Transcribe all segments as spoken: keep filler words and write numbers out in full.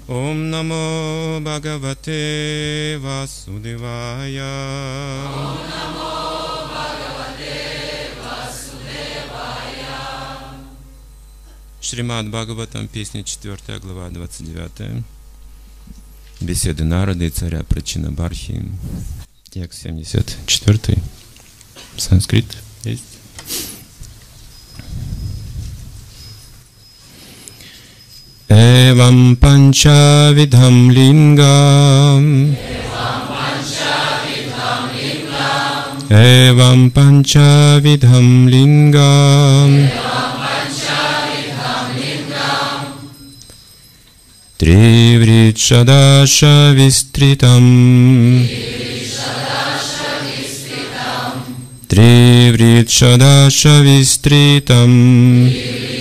Ом намо Бхагавате Васудевая. Ом намо Бхагавате Васудевая. Шримад Бхагаватам, песня четвёртая, глава двадцать девятая. Беседы Нарады и царя Прачинабархи. Текст семьдесят четвёртый. Санскрит есть. Эвам панчавидхам лингам. Эвам панчавидхам лингам. Тривричадаша вистритам. Тривричадаша вистритам.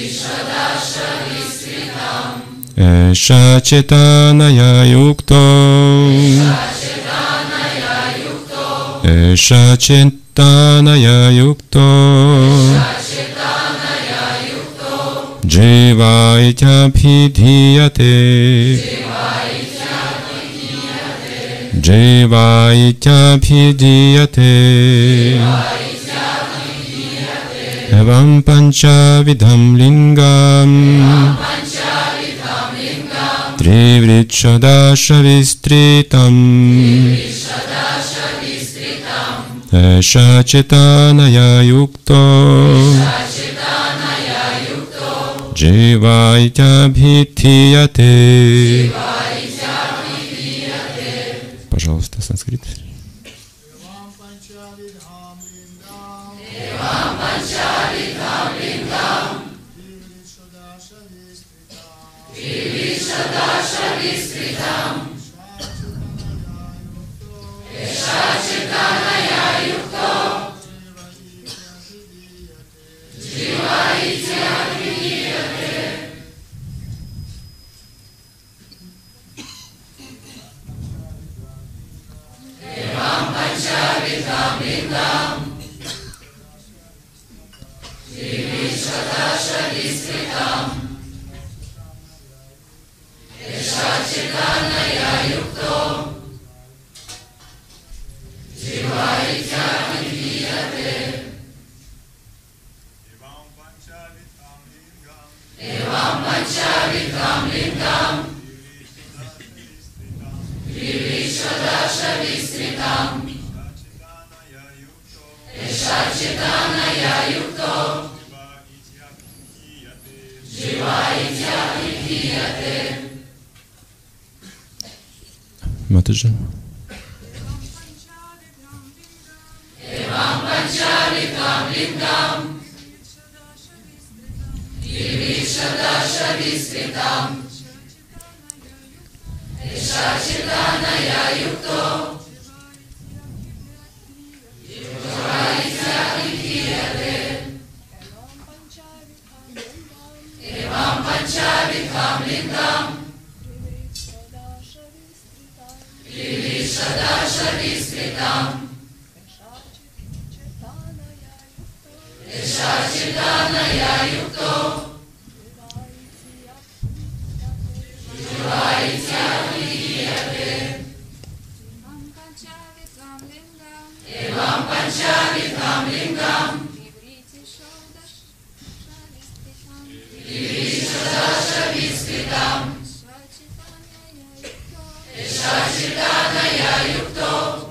Эша четаная юкто. Эша четаная юкто. Джива итябхидхияте. Джива итябхидхияте. Эвам панчавидхам лингам. Тривричадаша вистритам. Эша четаная юкто. Джива итябхидхияте. Пожалуйста, санскрит. Матаджи. Эвам панчавидхам лингам. Тривричадаша вистритам. Эша четаная юкто. Джива итябхидхияте. Эвам панчавидхам лингам. Тривричадаша вистритам. Эша четаная юкто. Джива итябхидхияте. Эвам панчавидхам лингам. Тривричадаша вистритам. Эша четаная юкто.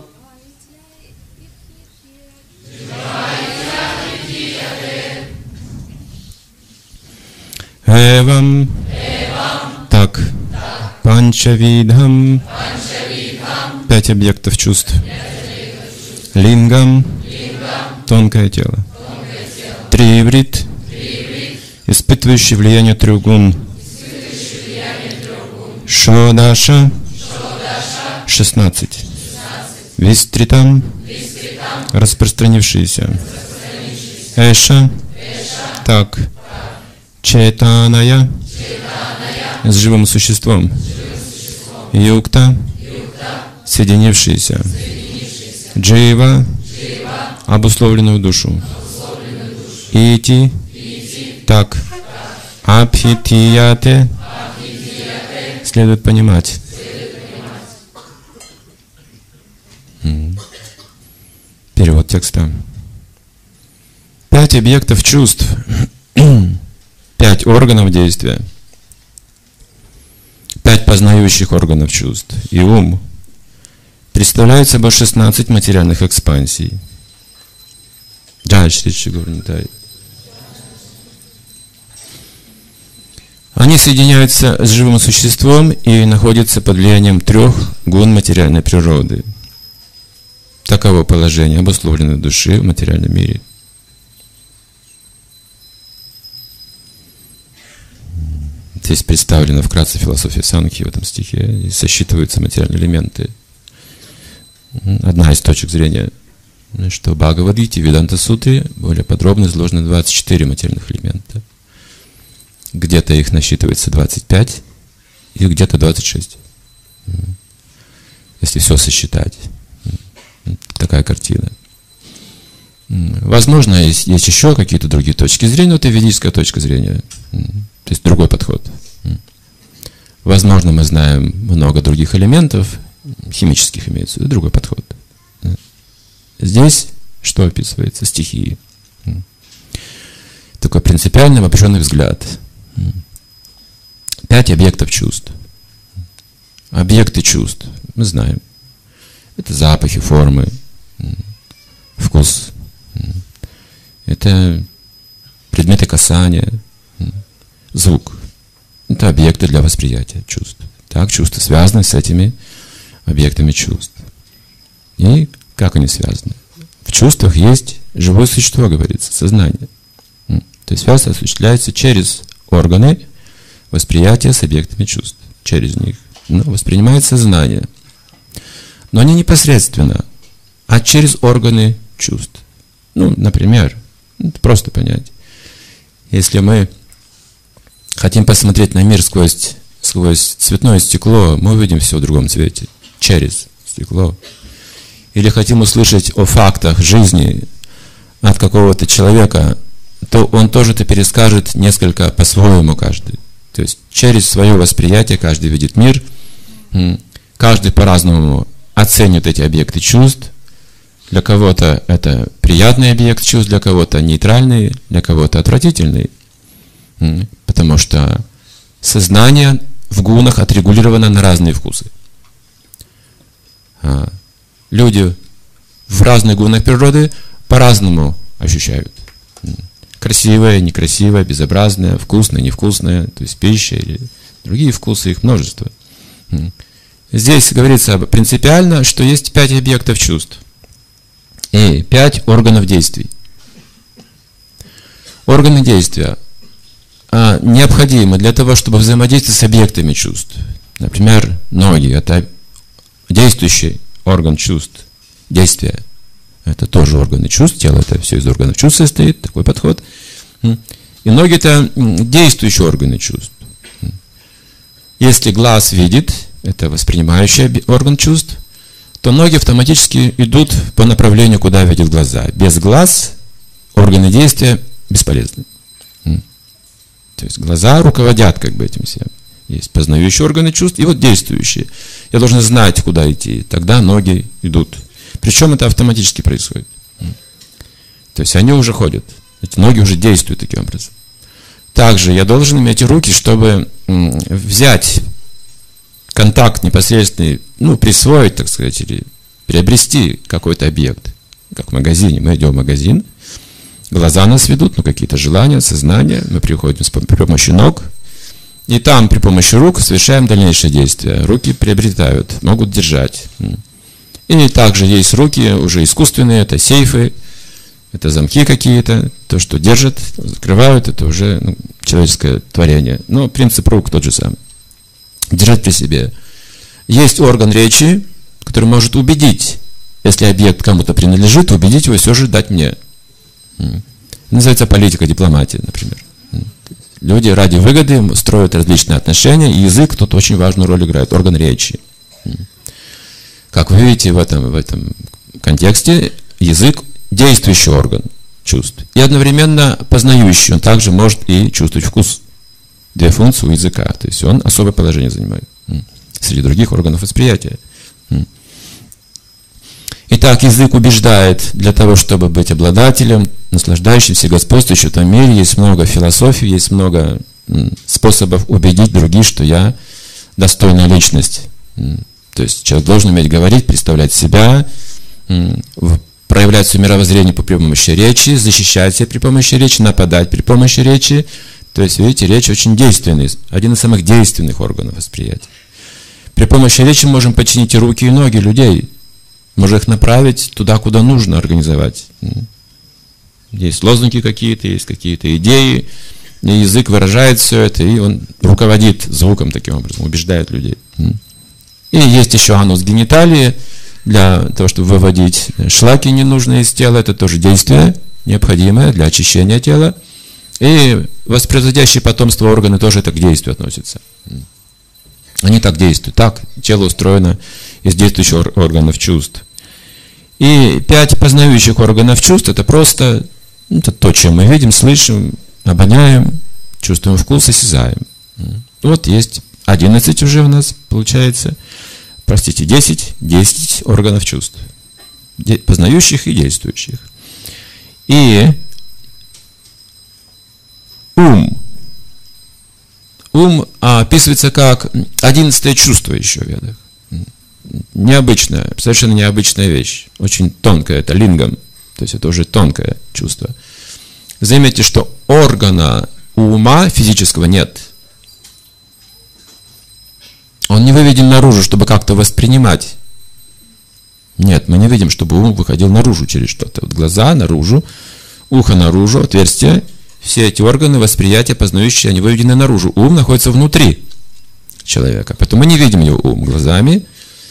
Эвам, так, панчавидхам, пять объектов чувств, лингам, тонкое тело, триврит, испытывающий влияние трех гун, шодаша, шестнадцать, вистритам, распространившиеся, эша, так, четаная, с живым существом, юкта, соединившиеся, джива, обусловленную душу, ити, так, абхидхияте, следует понимать. Перевод текста. Пять объектов чувств, пять органов действия, пять познающих органов чувств и ум представляют собой шестнадцать материальных экспансий. Они соединяются с живым существом и находятся под влиянием трех гун материальной природы. Таково положение обусловленной души в материальном мире. Здесь представлена вкратце философия Санхи в этом стихе, и сосчитываются материальные элементы. Одна из точек зрения, что в Бхагавад-гите, Веданта-сутре более подробно изложено двадцать четыре материальных элемента. Где-то их насчитывается двадцать пять, и где-то двадцать шесть. Если все сосчитать. Такая картина. Возможно, есть, есть еще какие-то другие точки зрения, но это ведическая точка зрения. То есть другой подход. Возможно, мы знаем много других элементов, химических имеется в виду, другой подход. Здесь что описывается? Стихии. Такой принципиальный обобщенный взгляд. Пять объектов чувств. Объекты чувств мы знаем. Это запахи, формы, вкус. Это предметы касания, звук. Это объекты для восприятия чувств. Так, чувства связаны с этими объектами чувств. И как они связаны? В чувствах есть живое существо, говорится, сознание. То есть связь осуществляется через органы восприятия с объектами чувств. Через них. Но воспринимается сознание. Но не непосредственно, а через органы чувств. Ну, например, просто понять. Если мы хотим посмотреть на мир сквозь, сквозь цветное стекло, мы увидим все в другом цвете. Через стекло. Или хотим услышать о фактах жизни от какого-то человека, то он тоже это перескажет несколько по-своему каждый. То есть через свое восприятие каждый видит мир, каждый по-разному оценит эти объекты чувств. Для кого-то это приятный объект чувств, для кого-то нейтральный, для кого-то отвратительный. Потому что сознание в гунах отрегулировано на разные вкусы. Люди в разных гунах природы по-разному ощущают. Красивое, некрасивое, безобразное, вкусное, невкусное, то есть пища или другие вкусы, их множество. Здесь говорится принципиально, что есть пять объектов чувств и пять органов действий. Органы действия а, необходимы для того, чтобы взаимодействовать с объектами чувств. Например, ноги – это действующий орган чувств, действия. Это тоже органы чувств, тело это все из органов чувств состоит, такой подход. И ноги это действующие органы чувств. Если глаз видит, это воспринимающий орган чувств, то ноги автоматически идут по направлению, куда видят глаза. Без глаз органы действия бесполезны. То есть глаза руководят как бы этим всем. Есть познающие органы чувств и вот действующие. Я должен знать, куда идти. Тогда ноги идут. Причем это автоматически происходит. То есть они уже ходят. Эти ноги уже действуют таким образом. Также я должен иметь руки, чтобы взять контакт непосредственный, ну, присвоить, так сказать, или приобрести какой-то объект. Как в магазине. Мы идем в магазин, глаза нас ведут, ну, какие-то желания, сознание. Мы приходим при помощи ног. И там при помощи рук совершаем дальнейшие действия. Руки приобретают, могут держать. И также есть руки уже искусственные, это сейфы, это замки какие-то, то, что держат, закрывают, это уже ну, человеческое творение. Но принцип рук тот же самый. Держать при себе. Есть орган речи, который может убедить, если объект кому-то принадлежит, убедить его все же дать мне. Называется политика, дипломатия, например. Люди ради выгоды строят различные отношения, и язык тут очень важную роль играет, орган речи. Как вы видите в этом, в этом контексте, язык – действующий орган чувств. И одновременно познающий, он также может и чувствовать вкус. две функции у языка. То есть он особое положение занимает среди других органов восприятия. Итак, язык убеждает для того, чтобы быть обладателем, наслаждающимся, господствующим в этом мире. Есть много философий, есть много способов убедить других, что я достойная личность. То есть человек должен уметь говорить, представлять себя, проявлять свое мировоззрение при помощи речи, защищать себя при помощи речи, нападать при помощи речи. То есть, видите, речь очень действенный, один из самых действенных органов восприятия. При помощи речи мы можем подчинить и руки, и ноги людей. Можем их направить туда, куда нужно организовать. Есть лозунги какие-то, есть какие-то идеи, и язык выражает все это, и он руководит звуком таким образом, убеждает людей. И есть еще анус гениталии, для того, чтобы выводить шлаки ненужные из тела, это тоже действие необходимое для очищения тела. И воспроизводящие потомство органы тоже это к действию относятся. Они так действуют. Так тело устроено из действующих органов чувств. И пять познающих органов чувств — это просто это то, чем мы видим, слышим, обоняем, чувствуем вкус, осязаем. Вот есть одиннадцать уже у нас получается. Простите, десять, десять органов чувств. Познающих и действующих. И ум. Ум описывается как одиннадцатое чувство еще в ведах. Необычная, совершенно необычная вещь. Очень тонкая, это лингам. То есть это уже тонкое чувство. Заметьте, что органа у ума физического нет. Он не выведен наружу, чтобы как-то воспринимать. Нет, мы не видим, чтобы ум выходил наружу через что-то. Вот глаза наружу, ухо наружу, отверстие. Все эти органы восприятия, познающие, они выведены наружу. Ум находится внутри человека. Поэтому мы не видим его ум глазами.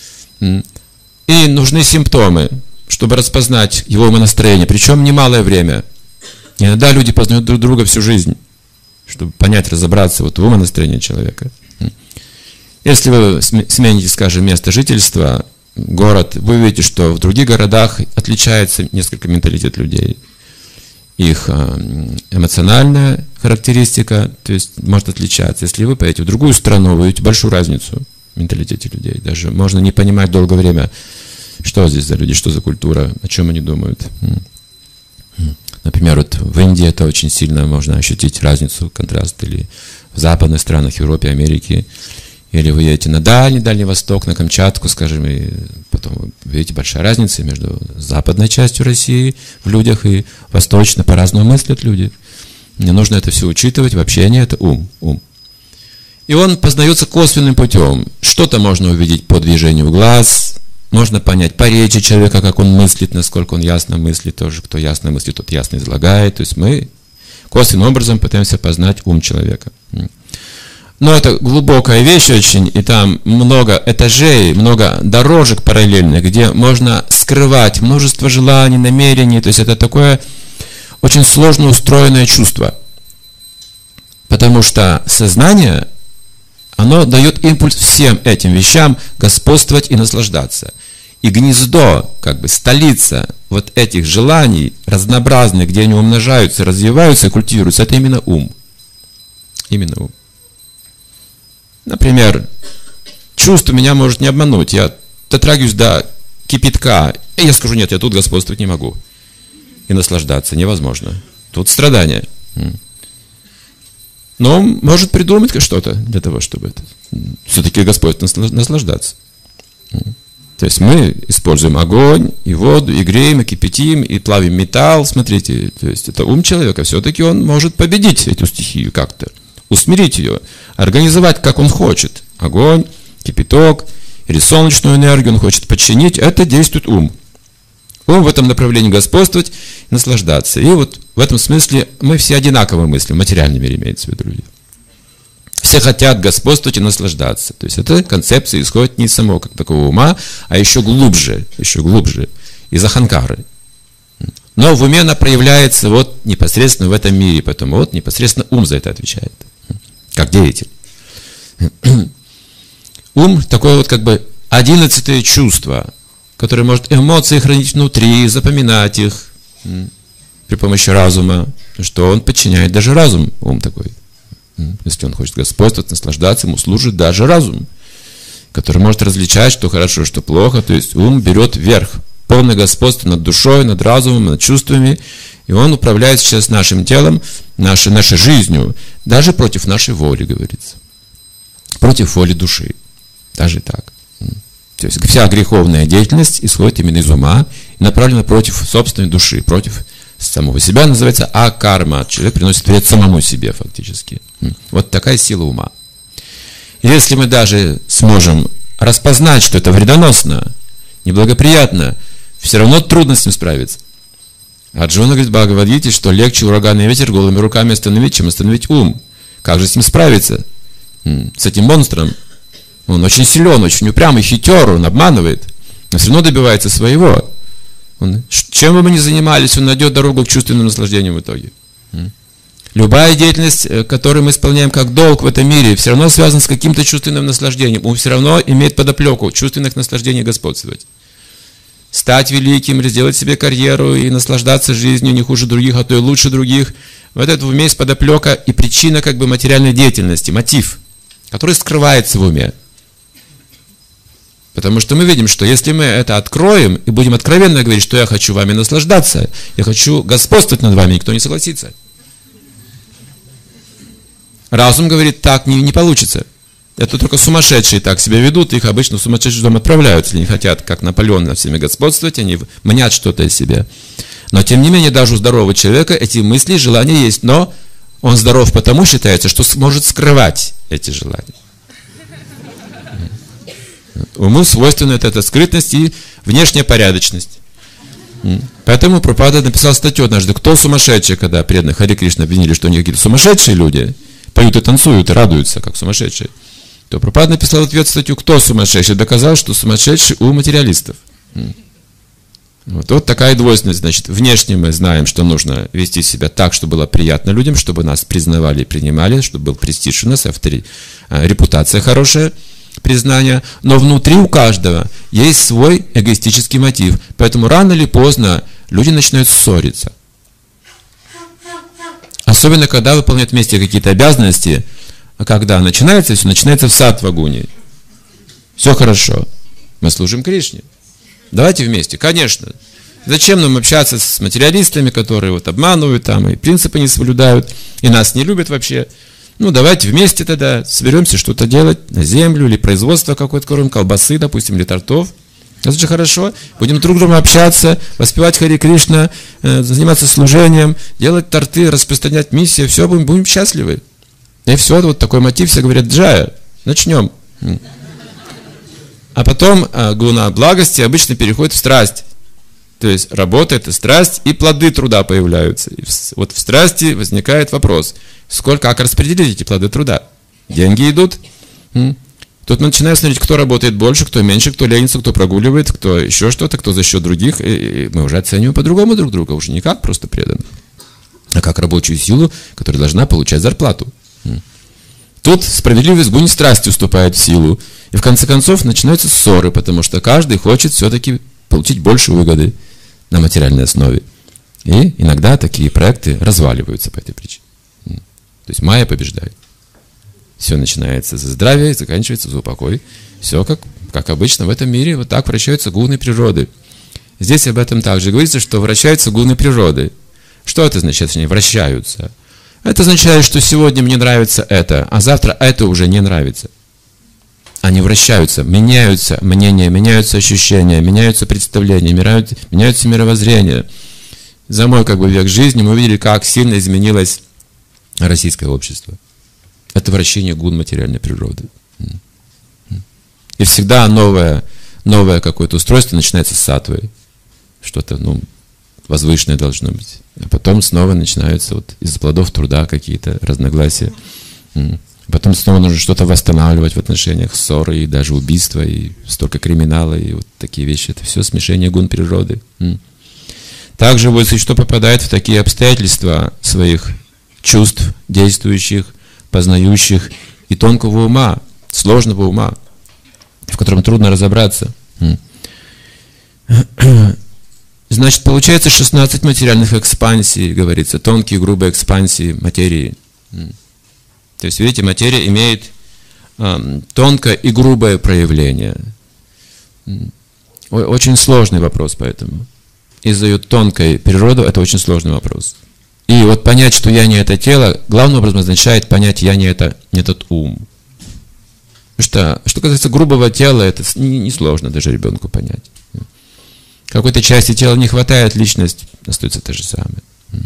И нужны симптомы, чтобы распознать его умонастроение. Причем немалое время. Иногда люди познают друг друга всю жизнь, чтобы понять, разобраться вот в умонастроении человека. Если вы смените, скажем, место жительства, город, вы увидите, что в других городах отличается несколько менталитет людей. Их эмоциональная характеристика, то есть может отличаться. Если вы поедете в другую страну, вы увидите большую разницу в менталитете людей. Даже можно не понимать долгое время, что здесь за люди, что за культура, о чем они думают. Например, вот в Индии это очень сильно можно ощутить разницу, контраст, или в западных странах, Европе, Америке. Или вы едете на Дальний, Дальний Восток, на Камчатку, скажем, и потом видите большая разница между западной частью России в людях и восточной, по-разному мыслят люди. Мне нужно это все учитывать, в общении это ум, ум. И он познается косвенным путем. Что-то можно увидеть по движению глаз, можно понять по речи человека, как он мыслит, насколько он ясно мыслит, тоже кто ясно мыслит, тот ясно излагает. То есть мы косвенным образом пытаемся познать ум человека. Но это глубокая вещь очень, и там много этажей, много дорожек параллельных, где можно скрывать множество желаний, намерений. То есть это такое очень сложно устроенное чувство. Потому что сознание, оно дает импульс всем этим вещам господствовать и наслаждаться. И гнездо, как бы столица вот этих желаний, разнообразных, где они умножаются, развиваются и культивируются, это именно ум. Именно ум. Например, чувство меня может не обмануть. Я дотрагиваюсь до кипятка, и я скажу, нет, я тут господствовать не могу. И наслаждаться невозможно. Тут страдания. Но он может придумать что-то для того, чтобы это, все-таки господствовать, наслаждаться. То есть мы используем огонь, и воду, и греем, и кипятим, и плавим металл. Смотрите, то есть это ум человека. Все-таки он может победить эту стихию как-то. Усмирить ее, организовать, как он хочет. Огонь, кипяток или солнечную энергию он хочет подчинить. Это действует ум. Ум в этом направлении господствовать и наслаждаться. И вот в этом смысле мы все одинаково мыслим. В материальном мире имеется в виду люди. Все хотят господствовать и наслаждаться. То есть эта концепция исходит не из самого как такого ума, а еще глубже, еще глубже, из аханкары. Но в уме она проявляется вот непосредственно в этом мире. Поэтому вот непосредственно ум за это отвечает. Как деятель. Ум такое вот как бы одиннадцатое чувство, которое может эмоции хранить внутри, запоминать их при помощи разума, что он подчиняет даже разум, ум такой. Если он хочет господствовать, наслаждаться, ему служит даже разум, который может различать, что хорошо, что плохо. То есть ум берет верх, полное господство над душой, над разумом, над чувствами. И он управляет сейчас нашим телом, нашей, нашей жизнью, даже против нашей воли, говорится. Против воли души. Даже так. То есть вся греховная деятельность исходит именно из ума и направлена против собственной души, против самого себя, называется акарма. Человек приносит вред самому себе фактически. Вот такая сила ума. И если мы даже сможем распознать, что это вредоносно, неблагоприятно, все равно трудно с ним справиться. Арджуна говорит в Бхагавад-гите, что легче ураганный ветер голыми руками остановить, чем остановить ум. Как же с ним справиться? С этим монстром. Он очень силен, очень упрямый, хитер, он обманывает, но все равно добивается своего. Он, чем бы мы ни занимались, он найдет дорогу к чувственному наслаждению в итоге. Любая деятельность, которую мы исполняем как долг в этом мире, все равно связана с каким-то чувственным наслаждением. Он все равно имеет подоплеку чувственных наслаждений господствовать. Стать великим, или сделать себе карьеру и наслаждаться жизнью не хуже других, а то и лучше других. В этом уме есть подоплека и причина как бы материальной деятельности, мотив, который скрывается в уме. Потому что мы видим, что если мы это откроем и будем откровенно говорить, что я хочу вами наслаждаться, я хочу господствовать над вами, никто не согласится. Разум говорит, так не, не получится. Это только сумасшедшие так себя ведут, их обычно в сумасшедший дом отправляют, если не хотят, как Наполеон, над всеми господствовать, они мнят что-то из себя. Но тем не менее, даже у здорового человека эти мысли, желания есть, но он здоров потому, считается, что сможет скрывать эти желания. Уму свойственна эта скрытность и внешняя порядочность. Поэтому Прабхупада написал статью однажды, кто сумасшедший, когда преданных Харе Кришна обвинили, что они какие-то сумасшедшие люди, поют и танцуют, и радуются, как сумасшедшие. То Прабхупада написал в ответ статью, кто сумасшедший, доказал, что сумасшедший у материалистов. Вот, вот такая двойственность. Значит, внешне мы знаем, что нужно вести себя так, чтобы было приятно людям, чтобы нас признавали и принимали, чтобы был престиж у нас, авторитет, репутация хорошая, признание. Но внутри у каждого есть свой эгоистический мотив. Поэтому рано или поздно люди начинают ссориться. Особенно, когда выполняют вместе какие-то обязанности, а когда начинается все, начинается в саттва-гуне. Все хорошо. Мы служим Кришне. Давайте вместе, конечно. Зачем нам общаться с материалистами, которые вот обманывают там, и принципы не соблюдают, и нас не любят вообще. Ну, давайте вместе тогда соберемся что-то делать на землю, или производство какое-то, кроме колбасы, допустим, или тортов. Это же хорошо. Будем друг с другом общаться, воспевать Харе Кришна, заниматься служением, делать торты, распространять миссию. Все, будем, будем счастливы. И все, вот такой мотив, все говорят, джая, начнем. А потом гуна благости обычно переходит в страсть. То есть работа – это страсть, и плоды труда появляются. И вот в страсти возникает вопрос, сколько, как распределить эти плоды труда? Деньги идут. Тут мы начинаем смотреть, кто работает больше, кто меньше, кто ленится, кто прогуливает, кто еще что-то, кто за счет других. И мы уже оцениваем по-другому друг друга, уже не как просто преданных, а как рабочую силу, которая должна получать зарплату. Тут справедливость гунь страсти уступает в силу. И в конце концов начинаются ссоры, потому что каждый хочет все-таки получить больше выгоды на материальной основе. И иногда такие проекты разваливаются по этой причине. То есть майя побеждает. Все начинается за здравие, заканчивается за упокой. Все как, как обычно в этом мире, вот так вращаются гуны природы. Здесь об этом также говорится, что вращаются гуны природы. Что это означает, что они вращаются? Это означает, что сегодня мне нравится это, а завтра это уже не нравится. Они вращаются, меняются мнения, меняются ощущения, меняются представления, меняются, меняются мировоззрения. За мой как бы век жизни мы видели, как сильно изменилось российское общество. Это вращение гун материальной природы. И всегда новое, новое какое-то устройство начинается с саттвы. Что-то, ну, возвышенное должно быть. А потом снова начинаются вот из плодов труда какие-то разногласия. Потом снова нужно что-то восстанавливать в отношениях, ссоры и даже убийства, и столько криминала, и вот такие вещи. Это все смешение гун природы. Также вот если что попадает в такие обстоятельства своих чувств, действующих, познающих и тонкого ума, сложного ума, в котором трудно разобраться. Значит, получается шестнадцать материальных экспансий, говорится, тонкие, грубые экспансии материи. То есть, видите, материя имеет э, тонкое и грубое проявление. Очень сложный вопрос поэтому. Из-за ее тонкой природы это очень сложный вопрос. И вот понять, что я не это тело, главным образом означает понять, я не, это, не этот ум. Что, что касается грубого тела, это несложно даже ребенку понять. Какой-то части тела не хватает, личность остается та же самая.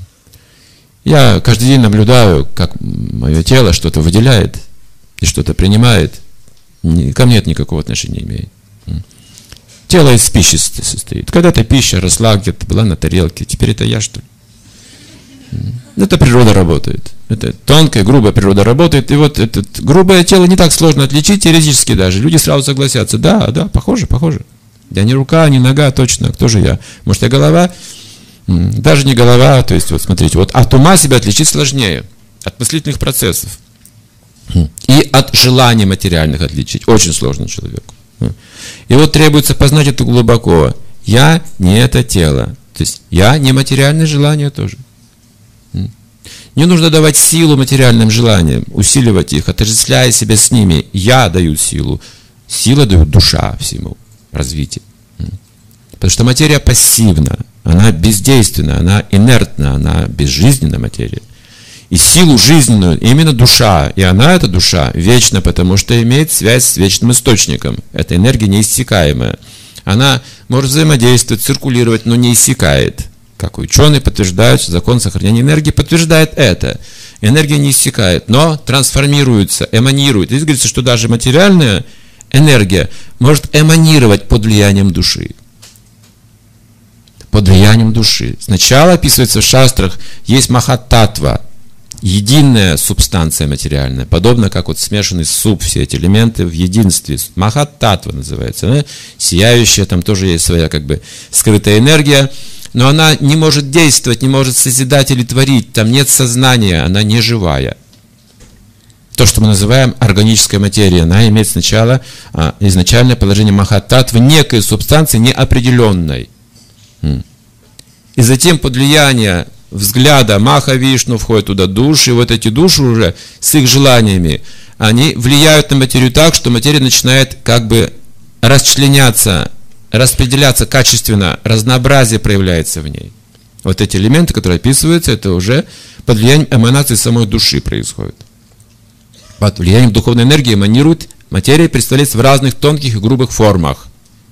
Я каждый день наблюдаю, как мое тело что-то выделяет и что-то принимает. Ко мне это никакого отношения не имеет. Тело из пищи состоит. Когда-то пища росла где-то, была на тарелке. Теперь это я, что ли? Это природа работает. Это тонкая, грубая природа работает. И вот это грубое тело не так сложно отличить, теоретически даже. Люди сразу согласятся. Да, да, похоже, похоже. Я не рука, не нога, точно. Кто же я? Может, я голова? Даже не голова. То есть, вот смотрите, вот от ума себя отличить сложнее. От мыслительных процессов. И от желаний материальных отличить. Очень сложно человеку. И вот требуется познать это глубоко. Я не это тело. То есть я не материальные желания тоже. Не нужно давать силу материальным желаниям, усиливать их, отождествляя себя с ними. Я даю силу. Сила дает душа всему развитию. Потому что материя пассивна, она бездейственна, она инертна, она безжизненная материя. И силу жизненную именно душа, и она, эта душа, вечна, потому что имеет связь с вечным источником. Эта энергия неиссякаемая. Она может взаимодействовать, циркулировать, но не иссякает. Как ученые подтверждают, закон сохранения энергии подтверждает это. Энергия не иссякает, но трансформируется, эманирует. Здесь говорится, что даже материальная энергия может эманировать под влиянием души. Под влиянием души. Сначала описывается в шастрах, есть махататва, единая субстанция материальная, подобно как вот смешанный суп, все эти элементы в единстве. Махататва называется. Да? Сияющая, там тоже есть своя как бы скрытая энергия, но она не может действовать, не может созидать или творить. Там нет сознания, она не живая. То, что мы называем органической материей, она имеет сначала а, изначальное положение махататвы, некой субстанции неопределенной. И затем под влияние взгляда Маха Вишну входят туда души, и вот эти души уже с их желаниями, они влияют на материю так, что материя начинает как бы расчленяться, распределяться качественно, разнообразие проявляется в ней. Вот эти элементы, которые описываются, это уже под влиянием эманации самой души происходит. Под влиянием духовной энергии эманирует материя, представляется в разных тонких и грубых формах.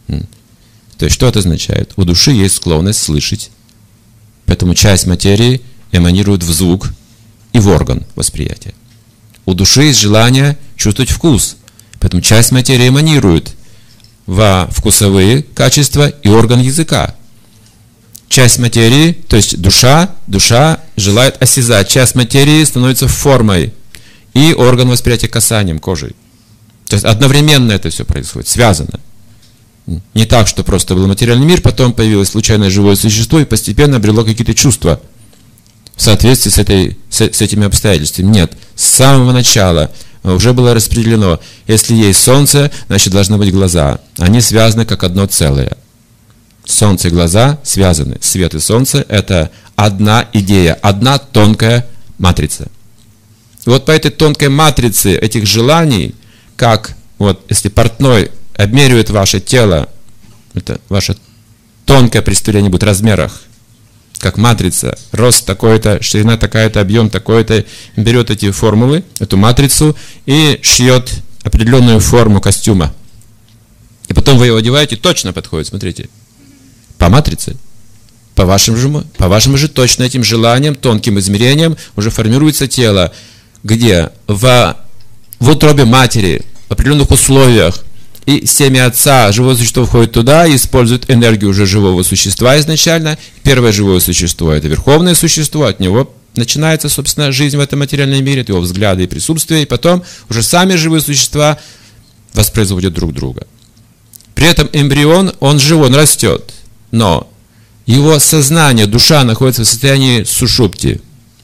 То есть, что это означает? У души есть склонность слышать, поэтому часть материи эманирует в звук и в орган восприятия. У души есть желание чувствовать вкус, поэтому часть материи эманирует во вкусовые качества и орган языка. Часть материи, то есть душа, душа желает осязать, часть материи становится формой и орган восприятия касанием, кожей. То есть одновременно это все происходит, связано. Не так, что просто был материальный мир, потом появилось случайное живое существо и постепенно обрело какие-то чувства в соответствии с, этой, с, с этими обстоятельствами. Нет, с самого начала уже было распределено. Если есть солнце, значит должны быть глаза. Они связаны как одно целое. Солнце и глаза связаны. Свет и солнце – это одна идея, одна тонкая матрица. И вот по этой тонкой матрице этих желаний, как вот если портной обмеривает ваше тело, это ваше тонкое представление будет в размерах, как матрица, рост такой-то, ширина такая-то, объем такой-то, берет эти формулы, эту матрицу и шьет определенную форму костюма. И потом вы его одеваете, точно подходит, смотрите, по матрице, по вашим же, по вашим же точно этим желаниям, тонким измерениям уже формируется тело, где в, в утробе матери, в определенных условиях, и семя отца, живое существо входит туда и использует энергию уже живого существа изначально. Первое живое существо – это верховное существо, от него начинается, собственно, жизнь в этом материальном мире, от его взгляда и присутствия, и потом уже сами живые существа воспроизводят друг друга. При этом эмбрион, он живой, он растет, но его сознание, душа находится в состоянии сушупти.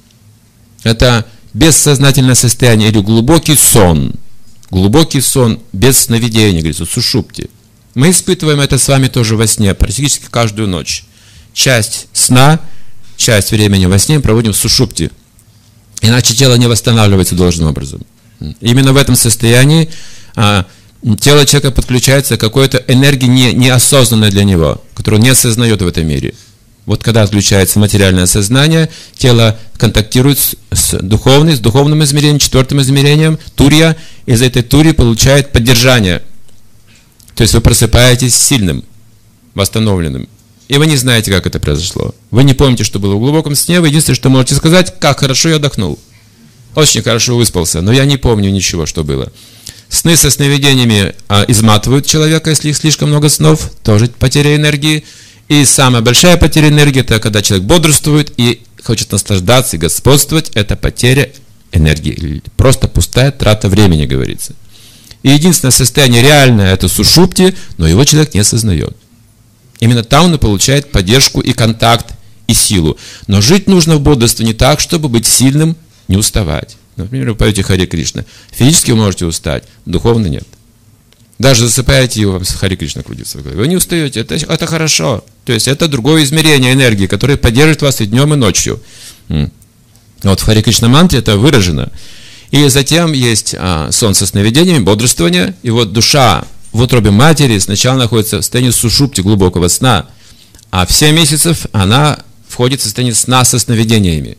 Это бессознательное состояние или глубокий сон. Глубокий сон без сновидения, говорится, сушупти. Мы испытываем это с вами тоже во сне, практически каждую ночь. Часть сна, часть времени во сне проводим в сушупти. Иначе тело не восстанавливается должным образом. Именно в этом состоянии а, тело человека подключается к какой-то энергии не, неосознанной для него, которую он не осознает в этом мире. Вот когда отключается материальное сознание, тело контактирует с, с духовным, с духовным измерением, четвертым измерением, турья, из этой турьи получает поддержание. То есть вы просыпаетесь сильным, восстановленным. И вы не знаете, как это произошло. Вы не помните, что было в глубоком сне. Вы единственное, что можете сказать, как хорошо я отдохнул. Очень хорошо выспался, но я не помню ничего, что было. Сны со сновидениями а, изматывают человека, если их слишком много снов, тоже потеря энергии. И самая большая потеря энергии, это когда человек бодрствует и хочет наслаждаться и господствовать, это потеря энергии. Просто пустая трата времени, говорится. И единственное состояние реальное, это сушупти, но его человек не осознает. Именно там он получает поддержку и контакт, и силу. Но жить нужно в бодрстве не так, чтобы быть сильным, не уставать. Например, вы поете Харе Кришна. Физически вы можете устать, духовно нет. Даже засыпаете, и у вас Харе Кришна крутится в голове. Вы не устаете, это, это хорошо. То есть это другое измерение энергии, которое поддержит вас и днем, и ночью. Вот в Харе Кришна мантре это выражено. И затем есть а, сон со сновидениями, бодрствование. И вот душа в утробе матери сначала находится в состоянии сушупти, глубокого сна. А в семь месяцев она входит в состояние сна со сновидениями.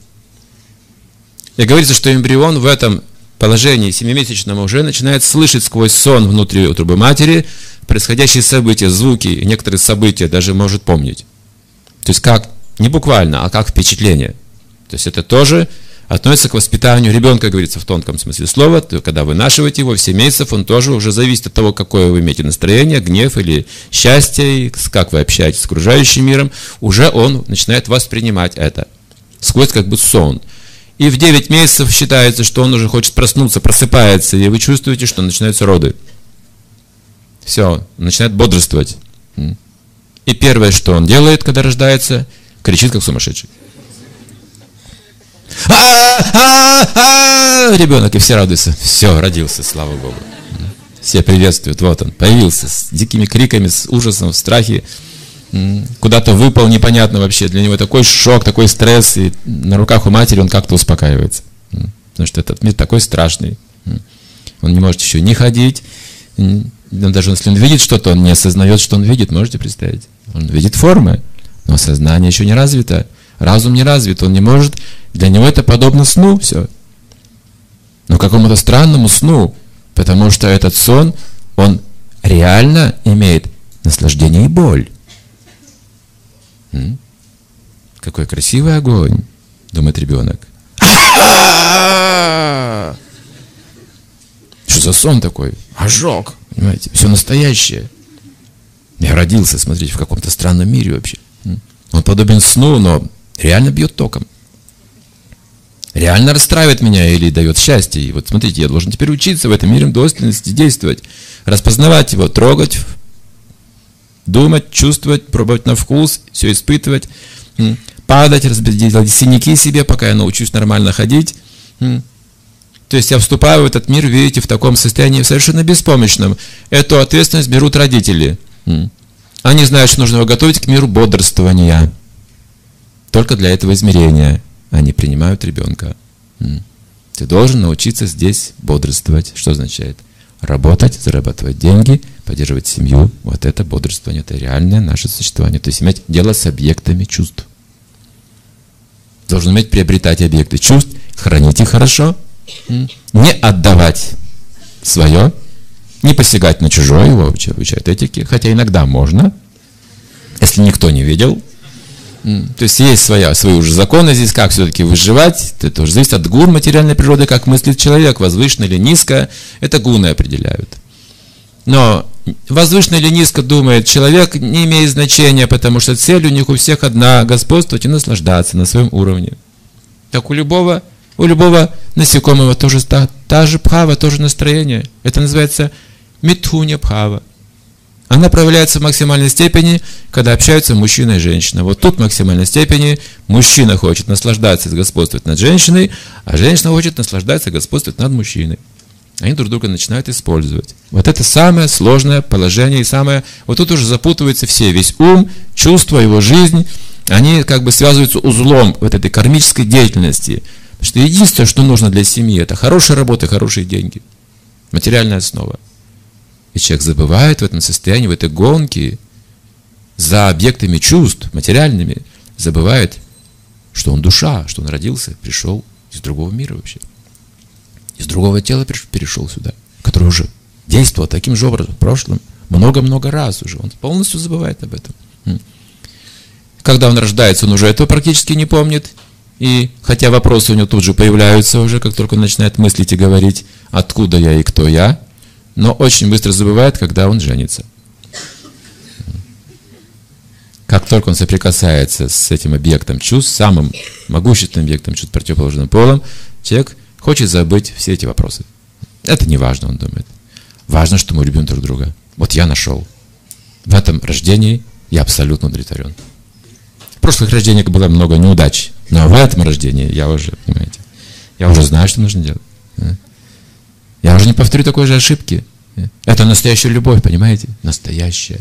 И говорится, что эмбрион в этом положении семимесячном уже начинает слышать сквозь сон внутри утробы матери происходящие события, звуки, и некоторые события даже может помнить. То есть как, не буквально, а как впечатление. То есть это тоже относится к воспитанию ребенка, говорится в тонком смысле слова. То, когда вынашиваете его в семь месяцев, он тоже уже зависит от того, какое вы имеете настроение, гнев или счастье, как вы общаетесь с окружающим миром. Уже он начинает воспринимать это сквозь как бы сон. И в девять месяцев считается, что он уже хочет проснуться, просыпается, и вы чувствуете, что начинаются роды. Все, начинает бодрствовать. И первое, что он делает, когда рождается, кричит как сумасшедший. А-а-а-а! Ребенок, и все радуются. Все, родился, слава Богу. Все приветствуют, вот он, появился с дикими криками, с ужасом, в страхе. Куда-то выпал, непонятно вообще. Для него такой шок, такой стресс. И на руках у матери он как-то успокаивается. Потому что этот мир такой страшный. Он не может еще не ходить. Даже если он видит что-то, он не осознает, что он видит. Можете представить? Он видит формы, но сознание еще не развито. Разум не развит, он не может. Для него это подобно сну все. Но какому-то странному сну. Потому что этот сон, он реально имеет наслаждение и боль. М? Какой красивый огонь, думает ребенок. Что за сон такой? Ожог, понимаете? Все настоящее. Я родился, смотрите, в каком-то странном мире вообще. Он подобен сну, но реально бьет током. Реально расстраивает меня или дает счастье. И вот смотрите, я должен теперь учиться в этом мире двойственности, действовать, распознавать его, трогать, думать, чувствовать, пробовать на вкус, все испытывать, падать, делать синяки себе, пока я научусь нормально ходить. То есть я вступаю в этот мир, видите, в таком состоянии совершенно беспомощном. Эту ответственность берут родители. Они знают, что нужно его готовить к миру бодрствования. Только для этого измерения они принимают ребенка. Ты должен научиться здесь бодрствовать. Что означает? Работать, зарабатывать деньги, поддерживать семью. Вот это бодрствование, это реальное наше существование. То есть иметь дело с объектами чувств. Должен уметь приобретать объекты чувств, хранить их хорошо, не отдавать свое, не посягать на чужое, его обучают этике, хотя иногда можно, если никто не видел. То есть есть своя, свои уже законы здесь, как все-таки выживать. Это уже зависит от гун материальной природы, как мыслит человек, возвышенно или низко. Это гуны определяют. Но возвышенно или низко думает человек, не имеет значения, потому что цель у них у всех одна – господствовать и наслаждаться на своем уровне. Так у любого, у любого насекомого тоже та, та же бхава, тоже настроение. Это называется митхуня бхава. Она проявляется в максимальной степени, когда общаются мужчина и женщина. Вот тут в максимальной степени мужчина хочет наслаждаться и господствовать над женщиной, а женщина хочет наслаждаться и господствовать над мужчиной. Они друг друга начинают использовать. Вот это самое сложное положение и самое... Вот тут уже запутываются все. Весь ум, чувства, его жизнь, они как бы связываются узлом вот этой кармической деятельности. что единственное, что нужно для семьи, это хорошая работа, хорошие деньги. Материальная основа. И человек забывает в этом состоянии, в этой гонке за объектами чувств, материальными, забывает, что он душа, что он родился, пришел из другого мира вообще. Из другого тела перешел сюда, который уже действовал таким же образом в прошлом, много-много раз уже. Он полностью забывает об этом. Когда он рождается, он уже этого практически не помнит. И хотя вопросы у него тут же появляются уже, как только он начинает мыслить и говорить, откуда я и кто я, но очень быстро забывает, когда он женится. Как только он соприкасается с этим объектом чувств, самым могущественным объектом чувств противоположным полом, человек хочет забыть все эти вопросы. Это не важно, он думает. Важно, что мы любим друг друга. Вот я нашел. В этом рождении я абсолютно удовлетворен. В прошлых рождениях было много неудач, но в этом рождении я уже, понимаете, я уже знаю, что нужно делать. Я уже не повторю такой же ошибки. Это настоящая любовь, понимаете? Настоящая.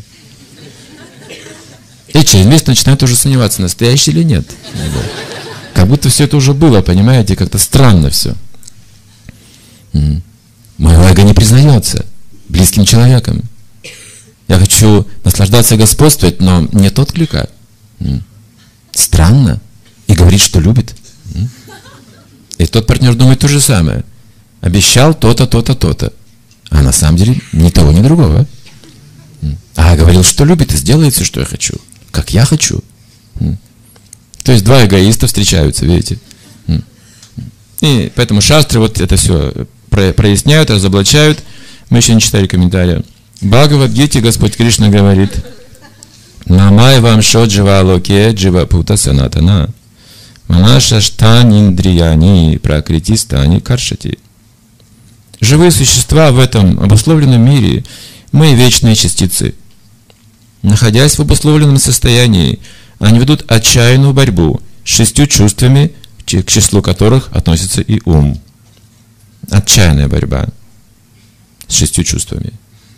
И через месяц начинают уже сомневаться, настоящий или нет. Как будто все это уже было, понимаете, как-то странно все. Мое эго не признается близким человеком. Я хочу наслаждаться и господствовать, но нет отклика. Странно. И говорит, что любит. И тот партнер думает то же самое. Обещал то-то, то-то, то-то. А на самом деле ни того, ни другого. А говорил, что любит, и сделает все, что я хочу. Как я хочу. То есть два эгоиста встречаются, видите. И поэтому шастры вот это все проясняют, разоблачают. Мы еще не читали комментария. В Бхагавад-гите Господь Кришна говорит: Намай вам шоджива локе джива пута санатана. Манаша штани индрияни пракрити стани каршати. Живые существа в этом обусловленном мире, мы вечные частицы. Находясь в обусловленном состоянии, они ведут отчаянную борьбу с шестью чувствами, к числу которых относится и ум. Отчаянная борьба с шестью чувствами.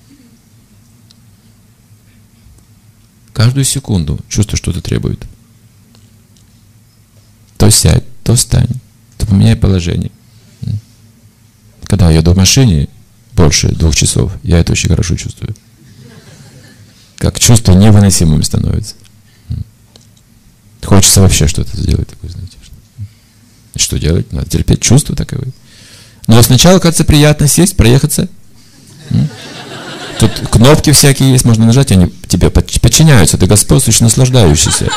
Каждую секунду чувство что-то требует. То сядь, то встань, то поменяй положение. Когда я еду в машине больше двух часов, я это очень хорошо чувствую. Как чувство невыносимым становится. Хочется вообще что-то сделать такое, знаете. Что делать? Надо терпеть чувства таковые. Но сначала, кажется, приятно сесть, проехаться. Тут кнопки всякие есть, можно нажать, они тебе подчиняются, ты господствуешь, наслаждающийся.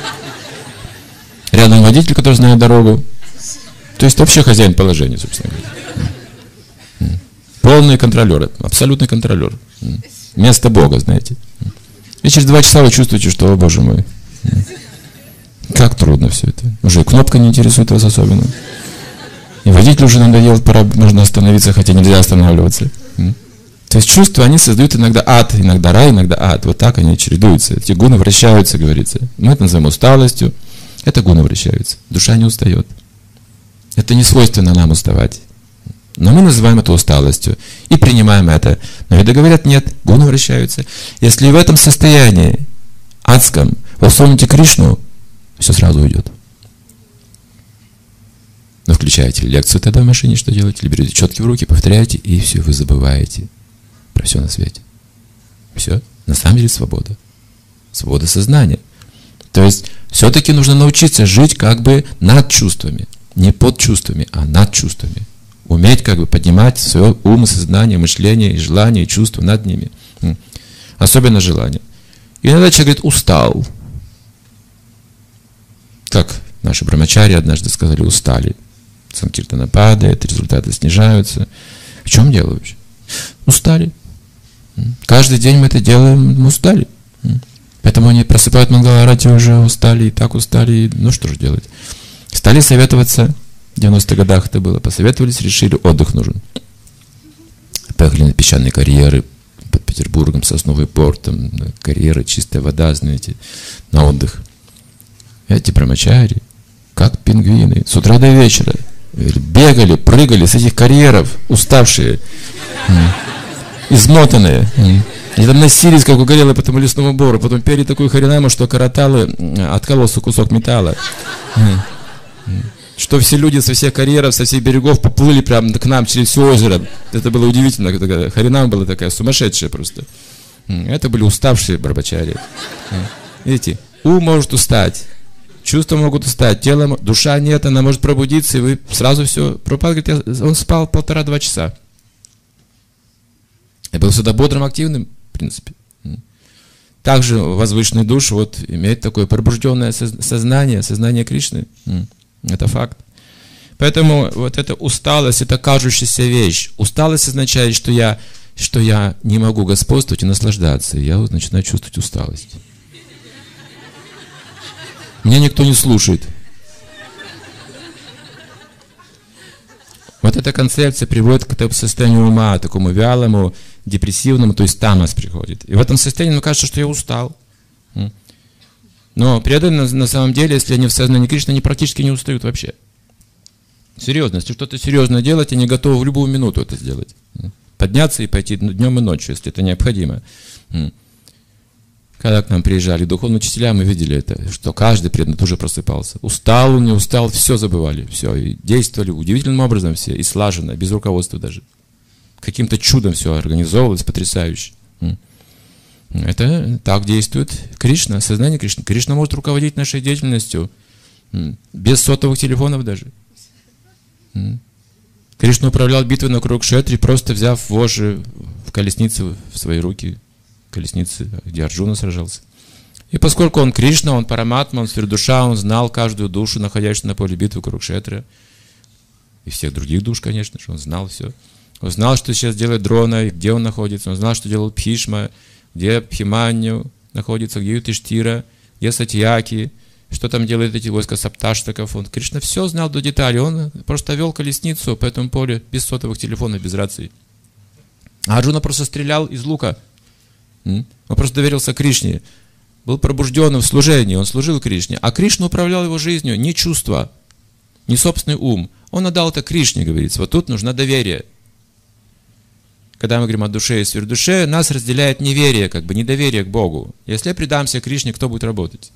Рядом водитель, который знает дорогу. То есть вообще хозяин положения, собственно говоря. Полный контролер, абсолютный контролер. Место Бога, знаете. И через два часа вы чувствуете, что, о боже мой, как трудно все это. Уже кнопка не интересует вас особенно. И водитель уже надоел, пора, можно остановиться, хотя нельзя останавливаться. То есть чувства, они создают иногда ад, иногда рай, иногда ад. Вот так они чередуются. Эти гуны вращаются, говорится. Мы это называем усталостью. Это гуны вращаются. Душа не устает. Это не свойственно нам уставать. Но мы называем это усталостью. И принимаем это. Но веды говорят, нет, гуны вращаются. Если в этом состоянии адском вы вспомните Кришну, все сразу уйдет. Но включаете лекцию тогда в машине, что делаете? Или берете четки в руки, повторяете, и все, вы забываете про все на свете. Все. На самом деле свобода. Свобода сознания. То есть, все-таки нужно научиться жить как бы над чувствами. Не под чувствами, а над чувствами. Уметь как бы поднимать свое ум, сознание, мышление, и желание, и чувства над ними. Особенно желание. И иногда человек говорит, устал. Как наши брамачари однажды сказали, устали. Санкиртана падает, результаты снижаются. В чем дело вообще? Устали. Каждый день мы это делаем, мы устали. Поэтому они просыпают Мангаларати уже устали, и так устали. Ну что же делать? Стали советоваться, в девяностых годах это было, посоветовались, решили, отдых нужен. Поехали на песчаные карьеры под Петербургом, Сосновый порт, там, карьеры, чистая вода, знаете, на отдых. Эти брамачари, как пингвины, с утра до вечера бегали, прыгали с этих карьеров, уставшие, измотанные. И там носились, как угорелые по тому лесному бору, потом пели такую харинаму, что караталы откололся кусок металла. что все люди со всех карьеров, со всех берегов поплыли прямо к нам через все озеро. Это было удивительно. Харинам была такая сумасшедшая просто. Это были уставшие брахмачари. Видите, ум может устать, чувства могут устать, тело, душа нет, она может пробудиться, и вы сразу все. Прабхупада говорит, он спал полтора-два часа. И был всегда бодрым, активным, в принципе. Также возвышенный душ вот, имеет такое пробужденное сознание, сознание Кришны. Это факт. Поэтому вот эта усталость, это кажущаяся вещь. Усталость означает, что я, что я не могу господствовать и наслаждаться. И я вот начинаю чувствовать усталость. Меня никто не слушает. Вот эта концепция приводит к состоянию ума, такому вялому, депрессивному, то есть тамас приходит. И в этом состоянии мне кажется, что я устал. Но преданные на самом деле, если они в сознании Кришны, они практически не устают вообще. Серьезно, если что-то серьезно делать, они готовы в любую минуту это сделать. Подняться и пойти днем и ночью, если это необходимо. Когда к нам приезжали духовные учителя, мы видели это, что каждый преданный тоже просыпался. Устал он, не устал, все забывали. Все, и действовали удивительным образом все, и слаженно, без руководства даже. Каким-то чудом все организовывалось, потрясающе. Это так действует Кришна, сознание Кришны. Кришна может руководить нашей деятельностью без сотовых телефонов даже. Кришна управлял битвой на Курукшетре, просто взяв вожжи в колеснице в свои руки, колесницы, где Арджуна сражался. И поскольку он Кришна, он Параматма, он сверхдуша, он знал каждую душу, находящуюся на поле битвы Курукшетра, и всех других душ, конечно же, он знал все. Он знал, что сейчас делает Дрона, и где он находится, он знал, что делал Бхишма, где Бхиманью находится, где Юдхиштира, где Сатьяки, что там делают эти войска сапташтаков. Он, Кришна, все знал до деталей. Он просто вел колесницу по этому полю без сотовых телефонов, без раций. А Арджуна просто стрелял из лука. Он просто доверился Кришне. Был пробужденным в служении. Он служил Кришне. А Кришна управлял его жизнью. Не чувства, не собственный ум. Он отдал это Кришне, говорится. Вот тут нужно доверие. Когда мы говорим о душе и сверхдуше, нас разделяет неверие, как бы недоверие к Богу. Если я предамся Кришне, кто будет работать?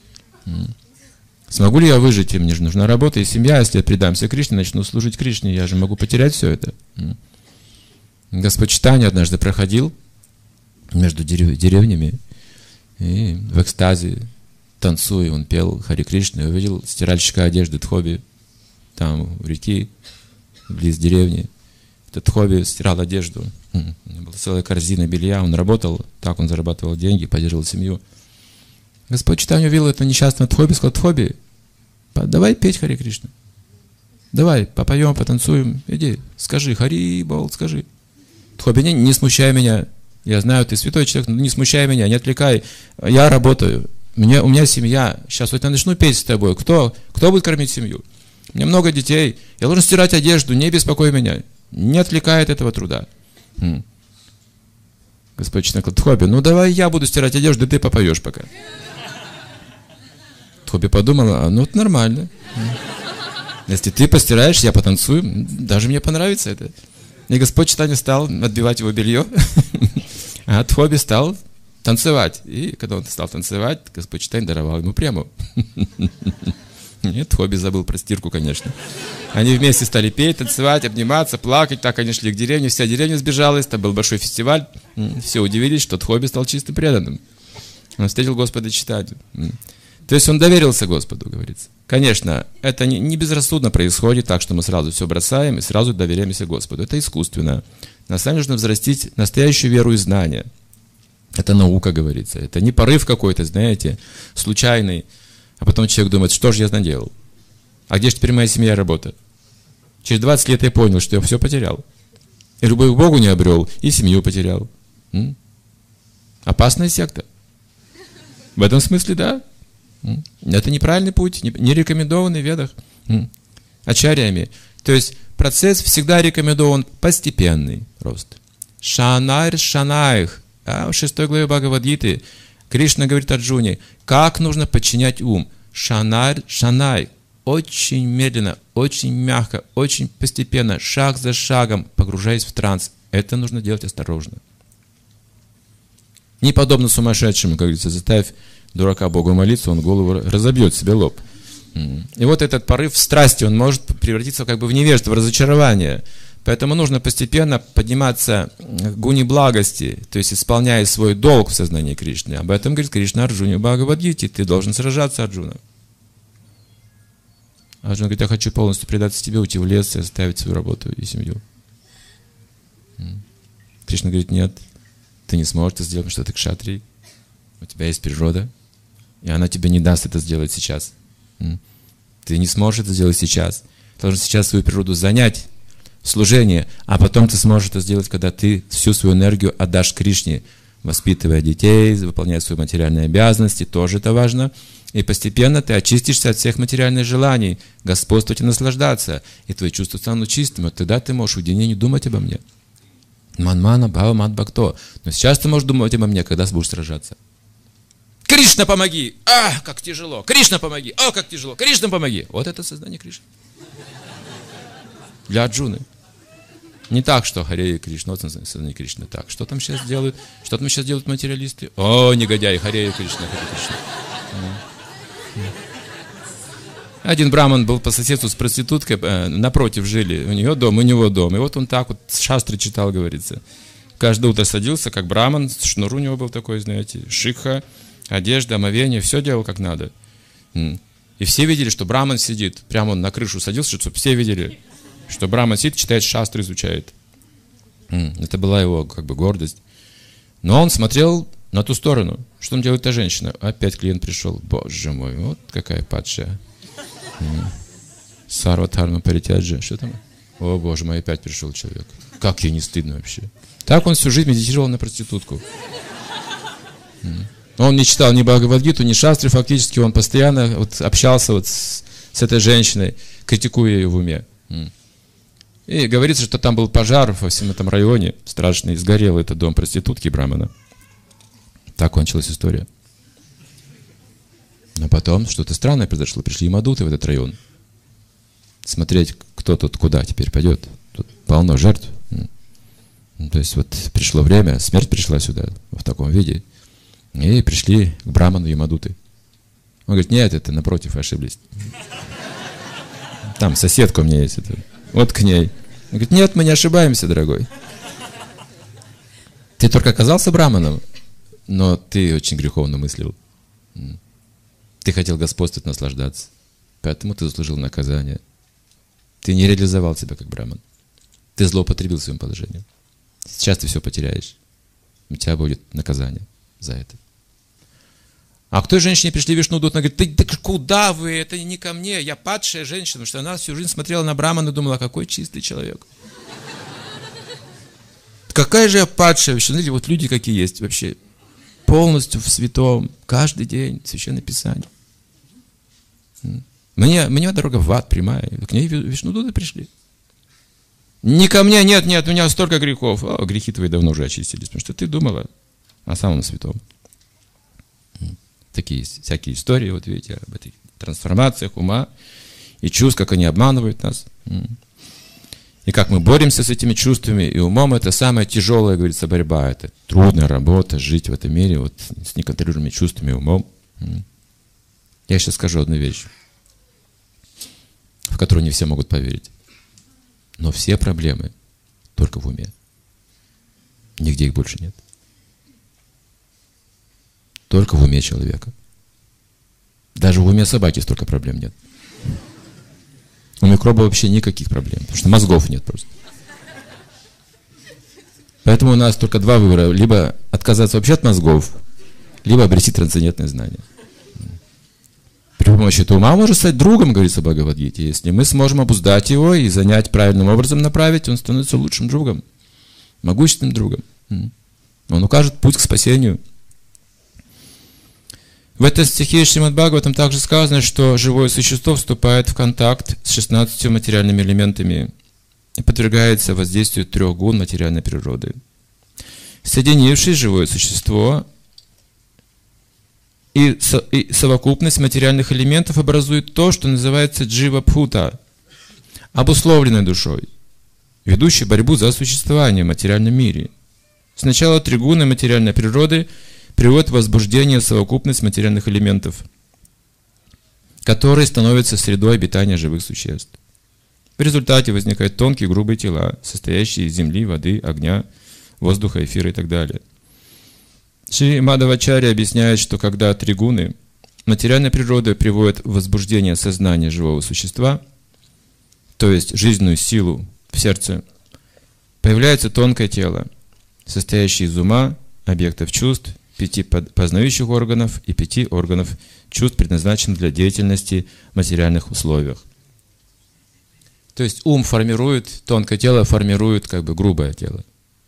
Смогу ли я выжить? Мне же нужна работа и семья. Если я предамся Кришне, начну служить Кришне, я же могу потерять все это. Господь Чайтанья однажды проходил между деревнями и в экстазе, танцуя, он пел Хари Кришна и увидел стиральщика одежды Тхоби там у реки, близ деревни. Этот Тхоби стирал одежду. У него была целая корзина белья, он работал, так он зарабатывал деньги, поддерживал семью. Господь Чайтанья увидел этого несчастного Тхоби, сказал: Тхоби, давай петь Хари Кришна. Давай, попоем, потанцуем, иди, скажи, Хари Бол, скажи. Тхоби, не, не смущай меня, я знаю, ты святой человек, но не смущай меня, не отвлекай, я работаю, мне, у меня семья, сейчас вот я начну петь с тобой, кто, кто будет кормить семью? У меня много детей, я должен стирать одежду, не беспокой меня, не отвлекай от этого труда. М. Господь Чайтанья говорит: Тхоби, ну давай я буду стирать одежду, и ты попоешь пока. Тхоби подумала: а, ну это нормально. Если ты постираешь, я потанцую, даже мне понравится это. И Господь Чайтанья стал отбивать его белье, а Тхоби стал танцевать. И когда он стал танцевать, Господь Чайтанья даровал ему прему. Нет, Тхоби забыл про стирку, конечно. Они вместе стали петь, танцевать, обниматься, плакать. Так они шли к деревне, вся деревня сбежалась, там был большой фестиваль. Все удивились, что Тхоби стал чистым преданным. Он встретил Господа Чайтанью. То есть он доверился Господу, говорится. Конечно, это не, не безрассудно происходит так, что мы сразу все бросаем и сразу доверяемся Господу. Это искусственно. На самом деле нужно взрастить настоящую веру и знания. Это наука, говорится. Это не порыв какой-то, знаете, случайный. А потом человек думает: что же я наделал? А где же теперь моя семья и работа? Через двадцать лет я понял, что я все потерял. И любовь к Богу не обрел, и семью потерял. М? Опасная секта. В этом смысле, да. Это неправильный путь, не рекомендованный в ведах ачарьями. То есть процесс всегда рекомендован постепенный рост. Шанайр шанайх. А в шестой главе Бхагавад-гиты Кришна говорит Арджуне, как нужно подчинять ум. Шанайр шанай. Очень медленно, очень мягко, очень постепенно, шаг за шагом, погружаясь в транс. Это нужно делать осторожно. Не подобно сумасшедшему, как говорится, заставив дурака Богу молиться, он голову разобьет себе лоб. И вот этот порыв страсти, он может превратиться как бы в невежество, в разочарование. Поэтому нужно постепенно подниматься к гуне благости, то есть исполняя свой долг в сознании Кришны. Об этом говорит Кришна Арджуне в Бхагавад-гите. Ты должен сражаться, Арджуна. Арджуна говорит, я хочу полностью предаться тебе, уйти в лес и оставить свою работу и семью. Кришна говорит, нет, ты не сможешь это сделать, потому что ты кшатрий. У тебя есть природа, и она тебе не даст это сделать сейчас. Ты не сможешь это сделать сейчас. Ты должен сейчас свою природу занять в служении, а потом ты сможешь это сделать, когда ты всю свою энергию отдашь Кришне, воспитывая детей, выполняя свои материальные обязанности, тоже это важно. И постепенно ты очистишься от всех материальных желаний, господствовать и наслаждаться, и твои чувства станут чистыми. Вот тогда ты можешь в уединении думать обо мне. Манмана, бхава, мат бхакто. Но сейчас ты можешь думать обо мне, когда будешь сражаться. Кришна, помоги! А, как тяжело! Кришна, помоги! О, как тяжело! Кришна, помоги! Вот это сознание Кришны. Для Арджуны. Не так, что Харе Кришна, вот сознание Кришны. Так, что там сейчас делают? Что там сейчас делают материалисты? О, негодяй, Харе Кришна, Харе Кришна. Один браман был по соседству с проституткой, напротив жили, у нее дом, у него дом. И вот он так вот шастры читал, говорится. Каждое утро садился, как браман, шнур у него был такой, знаете, шикха, одежда, омовение, все делал как надо. И все видели, что браман сидит, прямо он на крышу садился, чтобы все видели, что браман сидит, читает шастры, изучает. Это была его как бы гордость. Но он смотрел на ту сторону. Что там делает та женщина? Опять клиент пришел. Боже мой, вот какая падшая. Сарватхарма паритяджа. Что там? О, боже мой, опять пришел человек. Как ей не стыдно вообще. Так он всю жизнь медитировал на проститутку. Он не читал ни Бхагавад-гиту, ни шастры. Фактически он постоянно вот общался вот с, с этой женщиной, критикуя ее в уме. И говорится, что там был пожар во всем этом районе. Страшный. Сгорел этот дом проститутки брамана. Так кончилась история. Но потом что-то странное произошло. Пришли ямадуты в этот район. Смотреть, кто тут куда теперь пойдет. Тут полно жертв. То есть вот пришло время, смерть пришла сюда в таком виде. И пришли к браману ямадуты. Он говорит, нет, это напротив, ошиблись. Там соседка у меня есть. Это. Вот к ней. Он говорит, нет, мы не ошибаемся, дорогой. Ты только оказался браманом, но ты очень греховно мыслил. Ты хотел господствовать, наслаждаться. Поэтому ты заслужил наказание. Ты не реализовал себя как браман. Ты злоупотребил своим положением. Сейчас ты все потеряешь. У тебя будет наказание за это. А к той женщине пришли Вишнудут, она говорит, ты, ты куда вы? Это не ко мне, я падшая женщина. Потому что она всю жизнь смотрела на брамана и думала, какой чистый человек. Какая же я падшая вообще. Знаете, вот люди какие есть вообще. Полностью в святом, каждый день, Священное Писание. Мне, мне дорога в ад прямая. К ней Вишнудуты пришли. Не ко мне, нет, нет, у меня столько грехов. О, грехи твои давно уже очистились, потому что ты думала о самом святом. Такие всякие истории, вот видите, об этих трансформациях ума и чувств, как они обманывают нас. И как мы боремся с этими чувствами и умом, это самая тяжелая, говорится, борьба. Это трудная работа, жить в этом мире вот, с неконтролируемыми чувствами и умом. Я сейчас скажу одну вещь, в которую не все могут поверить. Но все проблемы только в уме. Нигде их больше нет. Только в уме человека. Даже в уме собаки столько проблем нет. У микроба вообще никаких проблем, потому что мозгов нет просто. Поэтому у нас только два выбора. Либо отказаться вообще от мозгов, либо обрести трансцендентное знание. При помощи этого ума может стать другом, говорится в Бхагавад-гите. Если мы сможем обуздать его и занять правильным образом направить, он становится лучшим другом, могущественным другом. Он укажет путь к спасению. В этом стихе Шримад Бхагаватам также сказано, что живое существо вступает в контакт с шестнадцатью материальными элементами и подвергается воздействию трех гун материальной природы. Соединившись, живое существо и, со, и совокупность материальных элементов образует то, что называется джива-пхута, обусловленной душой, ведущей борьбу за существование в материальном мире. Сначала три гуны материальной природы приводит в возбуждение совокупность материальных элементов. которые становятся средой обитания живых существ. В результате возникают тонкие грубые тела, состоящие из земли, воды, огня, воздуха, эфира и так далее. Шри Мадхавачарья объясняет, что когда тригуны, материальная природа, приводит в возбуждение сознания живого существа, то есть жизненную силу в сердце, появляется тонкое тело, состоящее из ума, объектов чувств, пяти познающих органов и пяти органов чувств, предназначенных для деятельности в материальных условиях. То есть ум формирует, тонкое тело формирует как бы грубое тело.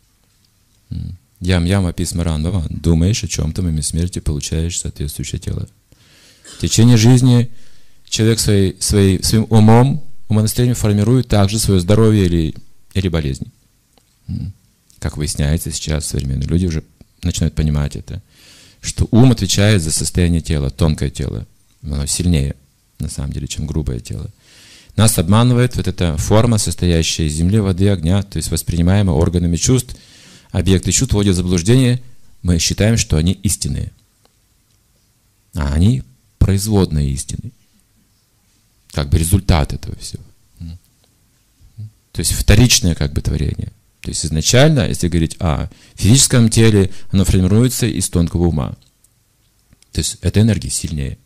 Ям-ям аписмаран, думаешь о чем-то, в момент смерти получаешь соответствующее тело. В течение жизни человек своей, своей, своим умом, умонастроением формирует также свое здоровье или, или болезни. Как выясняется сейчас, современные люди уже начинают понимать это, что ум отвечает за состояние тела, тонкое тело. Оно сильнее, на самом деле, чем грубое тело. Нас обманывает вот эта форма, состоящая из земли, воды, огня, то есть воспринимаемая органами чувств. Объекты чувств вводят в заблуждение, мы считаем, что они истинные. А они производные истины. Как бы результат этого всего. То есть вторичное как бы творение. То есть изначально, если говорить о физическом теле, оно формируется из тонкого ума. То есть эта энергия сильнее.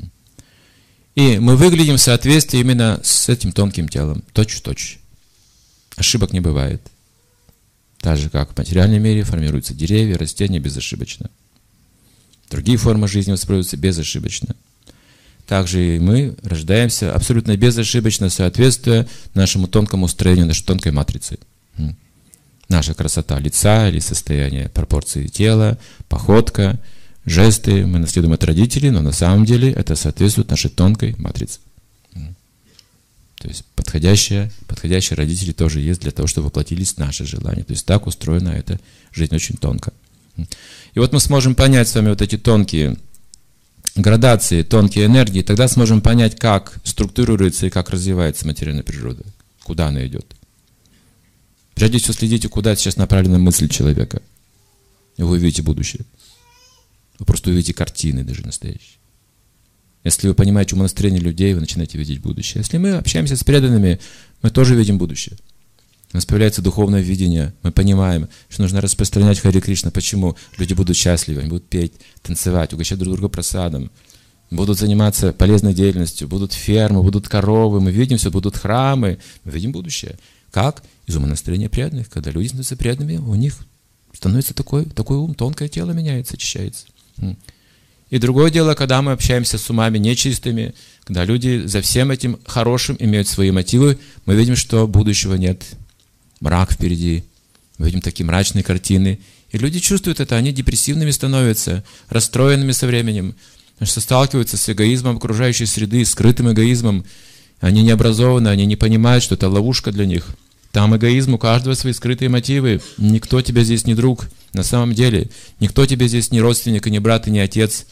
И мы выглядим в соответствии именно с этим тонким телом. Точь-в-точь. Ошибок не бывает. Так же, как в материальном мире формируются деревья, растения безошибочно. Другие формы жизни воспроизводятся безошибочно. Также и мы рождаемся абсолютно безошибочно, соответствуя нашему тонкому строению, нашей тонкой матрице. Наша красота лица или состояние пропорции тела, походка, жесты мы наследуем от родителей, но на самом деле это соответствует нашей тонкой матрице. То есть подходящие, подходящие родители тоже есть для того, чтобы воплотились наши желания. То есть так устроена эта жизнь очень тонко. И вот мы сможем понять с вами вот эти тонкие градации, тонкие энергии, тогда сможем понять, как структурируется и как развивается материальная природа, куда она идет. Прежде всего следите, куда сейчас направлена мысль человека. И вы увидите будущее. Вы просто увидите картины даже настоящие. Если вы понимаете умонастроение людей, вы начинаете видеть будущее. Если мы общаемся с преданными, мы тоже видим будущее. У нас появляется духовное видение. Мы понимаем, что нужно распространять Харе Кришна. Почему? Люди будут счастливы, они будут петь, танцевать, угощать друг друга просадом. Будут заниматься полезной деятельностью, будут фермы, будут коровы. Мы видим все, будут храмы. Мы видим будущее. Как? Из умонастроения преданных. Когда люди становятся преданными, у них становится такой, такой ум, тонкое тело меняется, очищается. И другое дело, когда мы общаемся с умами нечистыми, когда люди за всем этим хорошим имеют свои мотивы, мы видим, что будущего нет, мрак впереди, мы видим такие мрачные картины. И люди чувствуют это, они депрессивными становятся, расстроенными со временем, потому что сталкиваются с эгоизмом окружающей среды, скрытым эгоизмом. Они не образованы, они не понимают, что это ловушка для них. Там эгоизм, у каждого свои скрытые мотивы. Никто тебе здесь не друг, на самом деле. Никто тебе здесь не родственник, и не брат, и не отец.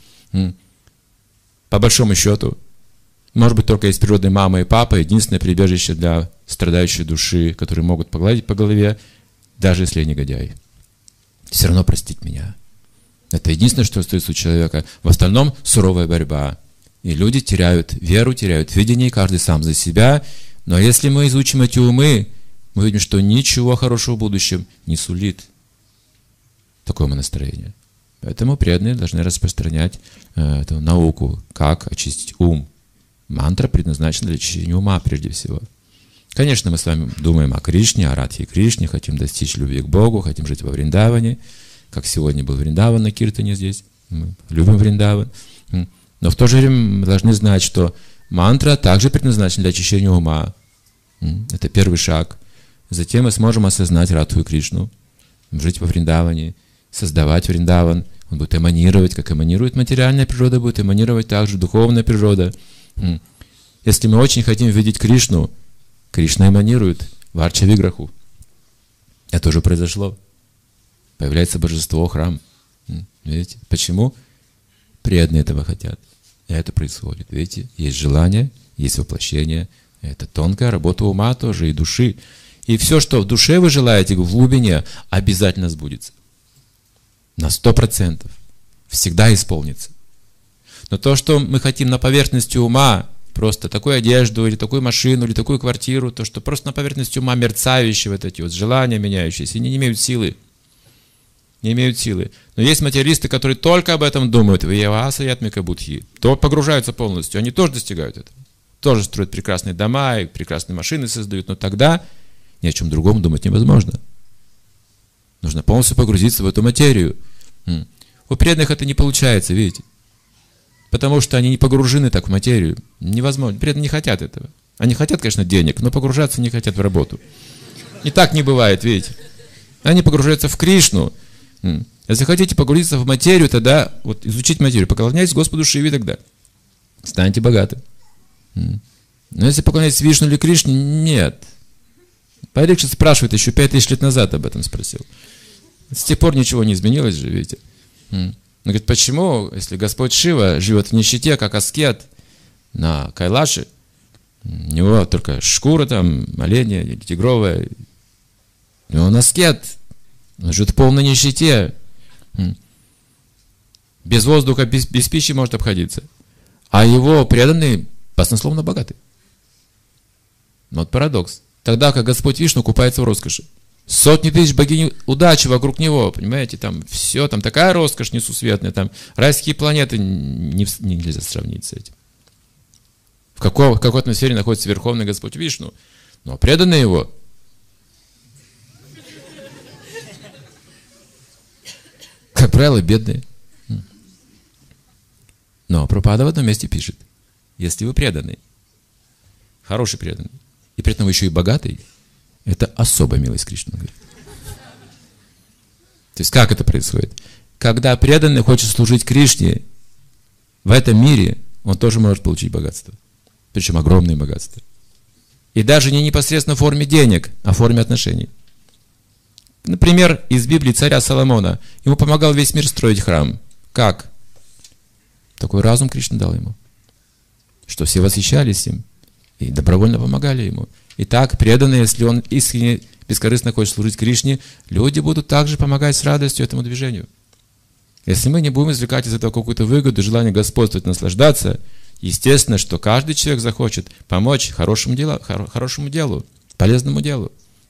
По большому счету. Может быть, только есть природная мама и папа, единственное прибежище для страдающей души, которые могут погладить по голове, даже если я негодяй. Все равно простить меня. Это единственное, что остается у человека. В остальном суровая борьба. И люди теряют веру, теряют видение, каждый сам за себя. Но если мы изучим эти умы, мы видим, что ничего хорошего в будущем не сулит такое настроение. Поэтому преданные должны распространять э, эту науку, как очистить ум. Мантра предназначена для очищения ума прежде всего. Конечно, мы с вами думаем о Кришне, о Радхе Кришне, хотим достичь любви к Богу, хотим жить во Вриндаване, как сегодня был Вриндаван на Киртане здесь. Мы любим Вриндаван. Но в то же время мы должны знать, что мантра также предназначена для очищения ума. Это первый шаг. Затем мы сможем осознать Радху и Кришну, жить во Вриндаване, создавать Вриндаван. Он будет эманировать, как эманирует материальная природа, будет эманировать также духовная природа. Если мы очень хотим видеть Кришну, Кришна эманирует в Арча-Виграху. Это уже произошло. Появляется божество, храм. Видите? Почему? Преданные этого хотят. И это происходит. Видите? Есть желание, есть воплощение. Это тонкая работа ума тоже и души. И все, что в душе вы желаете, в глубине, обязательно сбудется. На сто процентов. Всегда исполнится. Но то, что мы хотим на поверхности ума, просто такую одежду, или такую машину, или такую квартиру, то, что просто на поверхности ума мерцающие вот эти вот желания меняющиеся, они не имеют силы. Не имеют силы. Но есть материалисты, которые только об этом думают. Вьяваса и Атмика Будхи. То погружаются полностью. Они тоже достигают этого. Тоже строят прекрасные дома, и прекрасные машины создают. Но тогда ни о чем другом думать невозможно. Нужно полностью погрузиться в эту материю. У преданных это не получается, видите? Потому что они не погружены так в материю. Невозможно. Преданные не хотят этого. Они хотят, конечно, денег, но погружаться не хотят в работу. И так не бывает, видите? Они погружаются в Кришну. Если хотите погрузиться в материю, тогда вот изучить материю, поклоняйтесь Господу Шиве тогда. Станете богаты. Но если поклоняетесь Вишну или Кришне, нет. Парикшит спрашивает, еще пять тысяч лет назад об этом спросил. С тех пор ничего не изменилось же, видите. Он говорит, почему, если Господь Шива живет в нищете, как аскет на Кайлаше, у него только шкура там, оленя или тигровая, и он аскет, он живет в полной нищете, без воздуха, без, без пищи может обходиться, а его преданные баснословно богаты. Вот парадокс. Тогда как Господь Вишну купается в роскоши. Сотни тысяч богинь удачи вокруг него, понимаете, там все, там такая роскошь несусветная, там райские планеты не, не, нельзя сравнить с этим. В какой, в какой атмосфере находится Верховный Господь Вишну? Но преданные его, как правило, бедные. Но Прабхупада в одном месте пишет, если вы преданный, хороший преданный, и при этом вы еще и богатый, это особая милость Кришны. То есть как это происходит? Когда преданный хочет служить Кришне в этом мире, он тоже может получить богатство. Причем огромные богатства. И даже не непосредственно в форме денег, а в форме отношений. Например, из Библии царя Соломона. Ему помогал весь мир строить храм. Как? Такой разум Кришна дал ему. Что все восхищались им и добровольно помогали ему. Итак, преданные, если он искренне, бескорыстно хочет служить Кришне, люди будут также помогать с радостью этому движению. Если мы не будем извлекать из этого какую-то выгоду, желание господствовать, наслаждаться, естественно, что каждый человек захочет помочь хорошему делу, хорошему делу, полезному делу.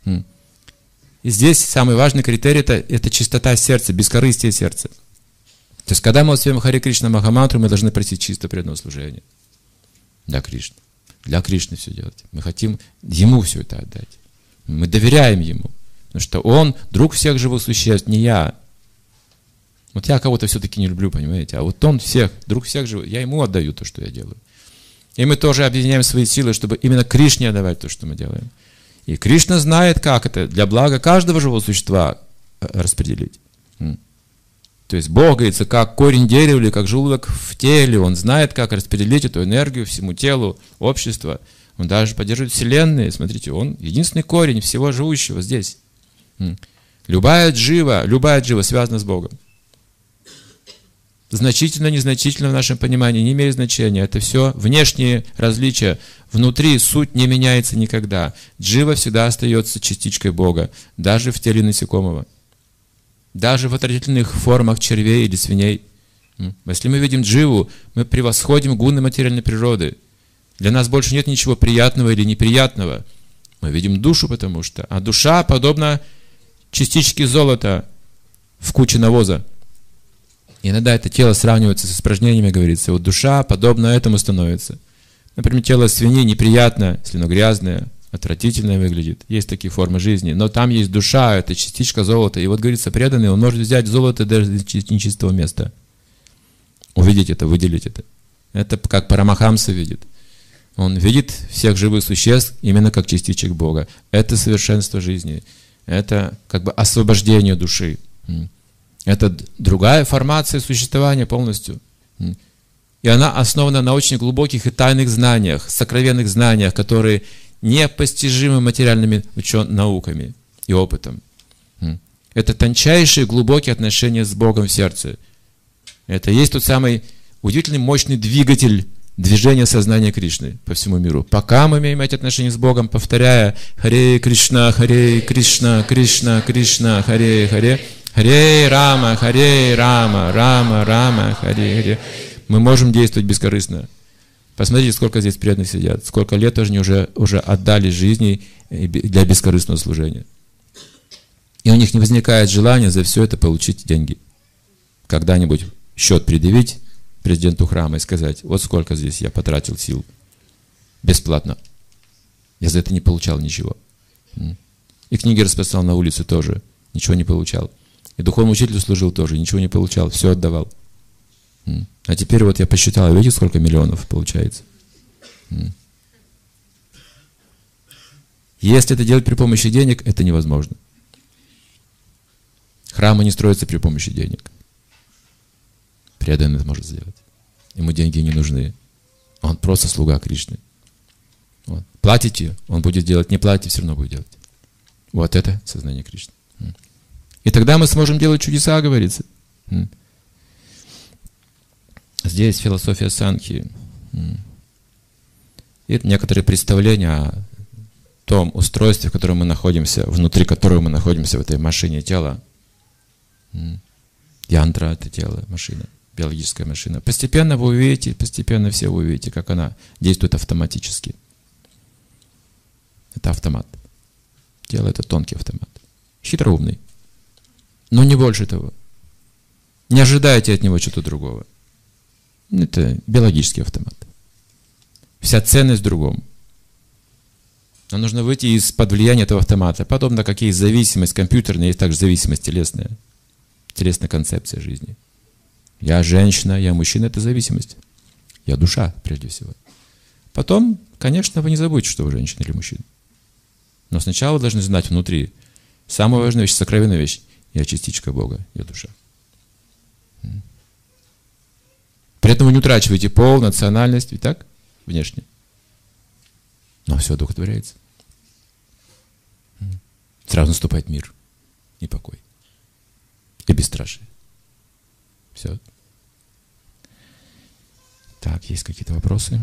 И здесь самый важный критерий это, это чистота сердца, бескорыстие сердца. То есть, когда мы воспеваем Харе Кришна Махамантру, мы должны просить чисто преданного служения. Для Кришны. Для Кришны все делать. Мы хотим Ему все это отдать. Мы доверяем Ему. Потому что Он друг всех живых существ, не я. Вот я кого-то все-таки не люблю, понимаете? А вот Он всех, друг всех живых. Я Ему отдаю то, что я делаю. И мы тоже объединяем свои силы, чтобы именно Кришне отдавать то, что мы делаем. И Кришна знает, как это для блага каждого живого существа распределить. То есть Бог, говорится, как корень дерева или как желудок в теле. Он знает, как распределить эту энергию всему телу, обществу. Он даже поддерживает вселенные. Смотрите, Он единственный корень всего живущего здесь. Любая джива, любая джива связана с Богом. Значительно, незначительно в нашем понимании не имеет значения. Это все внешние различия. Внутри суть не меняется никогда. Джива всегда остается частичкой Бога, даже в теле насекомого. Даже в отвратительных формах червей или свиней. Если мы видим дживу, мы превосходим гуны материальной природы. Для нас больше нет ничего приятного или неприятного. Мы видим душу, потому что... А душа подобна частичке золота в куче навоза. Иногда это тело сравнивается с испражнениями, говорится. Вот душа подобно этому становится. Например, тело свиньи неприятно, если оно грязное, отвратительно выглядит. Есть такие формы жизни. Но там есть душа, это частичка золота. И вот, говорится, преданный, он может взять золото даже из нечистого места. Увидеть это, выделить это. Это как Парамахамса видит. Он видит всех живых существ именно как частичек Бога. Это совершенство жизни. Это как бы освобождение души. Это другая формация существования полностью. И она основана на очень глубоких и тайных знаниях, сокровенных знаниях, которые непостижимы материальными учен... науками и опытом. Это тончайшие, глубокие отношения с Богом в сердце. Это есть тот самый удивительный, мощный двигатель движения сознания Кришны по всему миру. Пока мы имеем эти отношения с Богом, повторяя Харе Кришна, Харе Кришна, Кришна, Кришна, Харе Харе, Харе Рама, Харе Рама, Рама, Рама, Харе Харе, мы можем действовать бескорыстно. Посмотрите, сколько здесь преданных сидят, сколько лет они уже, уже отдали жизни для бескорыстного служения. И у них не возникает желания за все это получить деньги. Когда-нибудь счет предъявить президенту храма и сказать, вот сколько здесь я потратил сил бесплатно. Я за это не получал ничего. И книги распространял на улице тоже, ничего не получал. И духовному учителю служил тоже, ничего не получал, все отдавал. А теперь вот я посчитал, видите, сколько миллионов получается. Если это делать при помощи денег, это невозможно. Храмы не строятся при помощи денег. Преданный это может сделать. Ему деньги не нужны. Он просто слуга Кришны. Вот. Платите, он будет делать. Не платите, все равно будет делать. Вот это сознание Кришны. И тогда мы сможем делать чудеса, говорится. Здесь философия Санхи. И некоторые представления о том устройстве, в котором мы находимся, внутри которого мы находимся в этой машине тела. Янтра — это тело, машина, биологическая машина. Постепенно вы увидите, постепенно все вы увидите, как она действует автоматически. Это автомат. Тело — это тонкий автомат. Хитроумный. Но не больше того. Не ожидайте от него чего-то другого. Это биологический автомат. Вся ценность в другом. Нам нужно выйти из-под влияния этого автомата. Подобно как есть зависимость компьютерная, есть также зависимость телесная. Телесная концепция жизни. Я женщина, я мужчина — это зависимость. Я душа, прежде всего. Потом, конечно, вы не забудете, что вы женщина или мужчина. Но сначала вы должны знать внутри. Самая важная вещь, сокровенная вещь. Я частичка Бога, я душа. При этом вы не утрачиваете пол, национальность, ведь так? Внешне. Но все одухотворяется. Сразу наступает мир и покой. И бесстрашие. Все. Так, есть какие-то вопросы?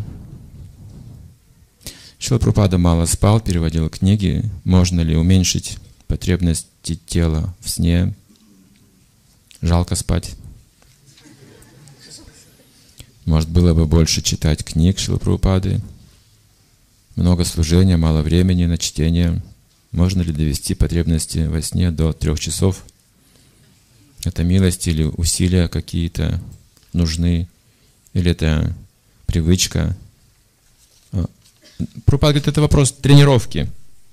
Шрила Прабхупада мало спал, переводил книги. Можно ли уменьшить потребности тела в сне? Жалко спать. Может, было бы больше читать книг Шрилы Прабхупады? Много служения, мало времени на чтение. Можно ли довести потребности во сне до трех часов? Это милость или усилия какие-то нужны? Или это привычка? Прабхупада говорит, это вопрос тренировки.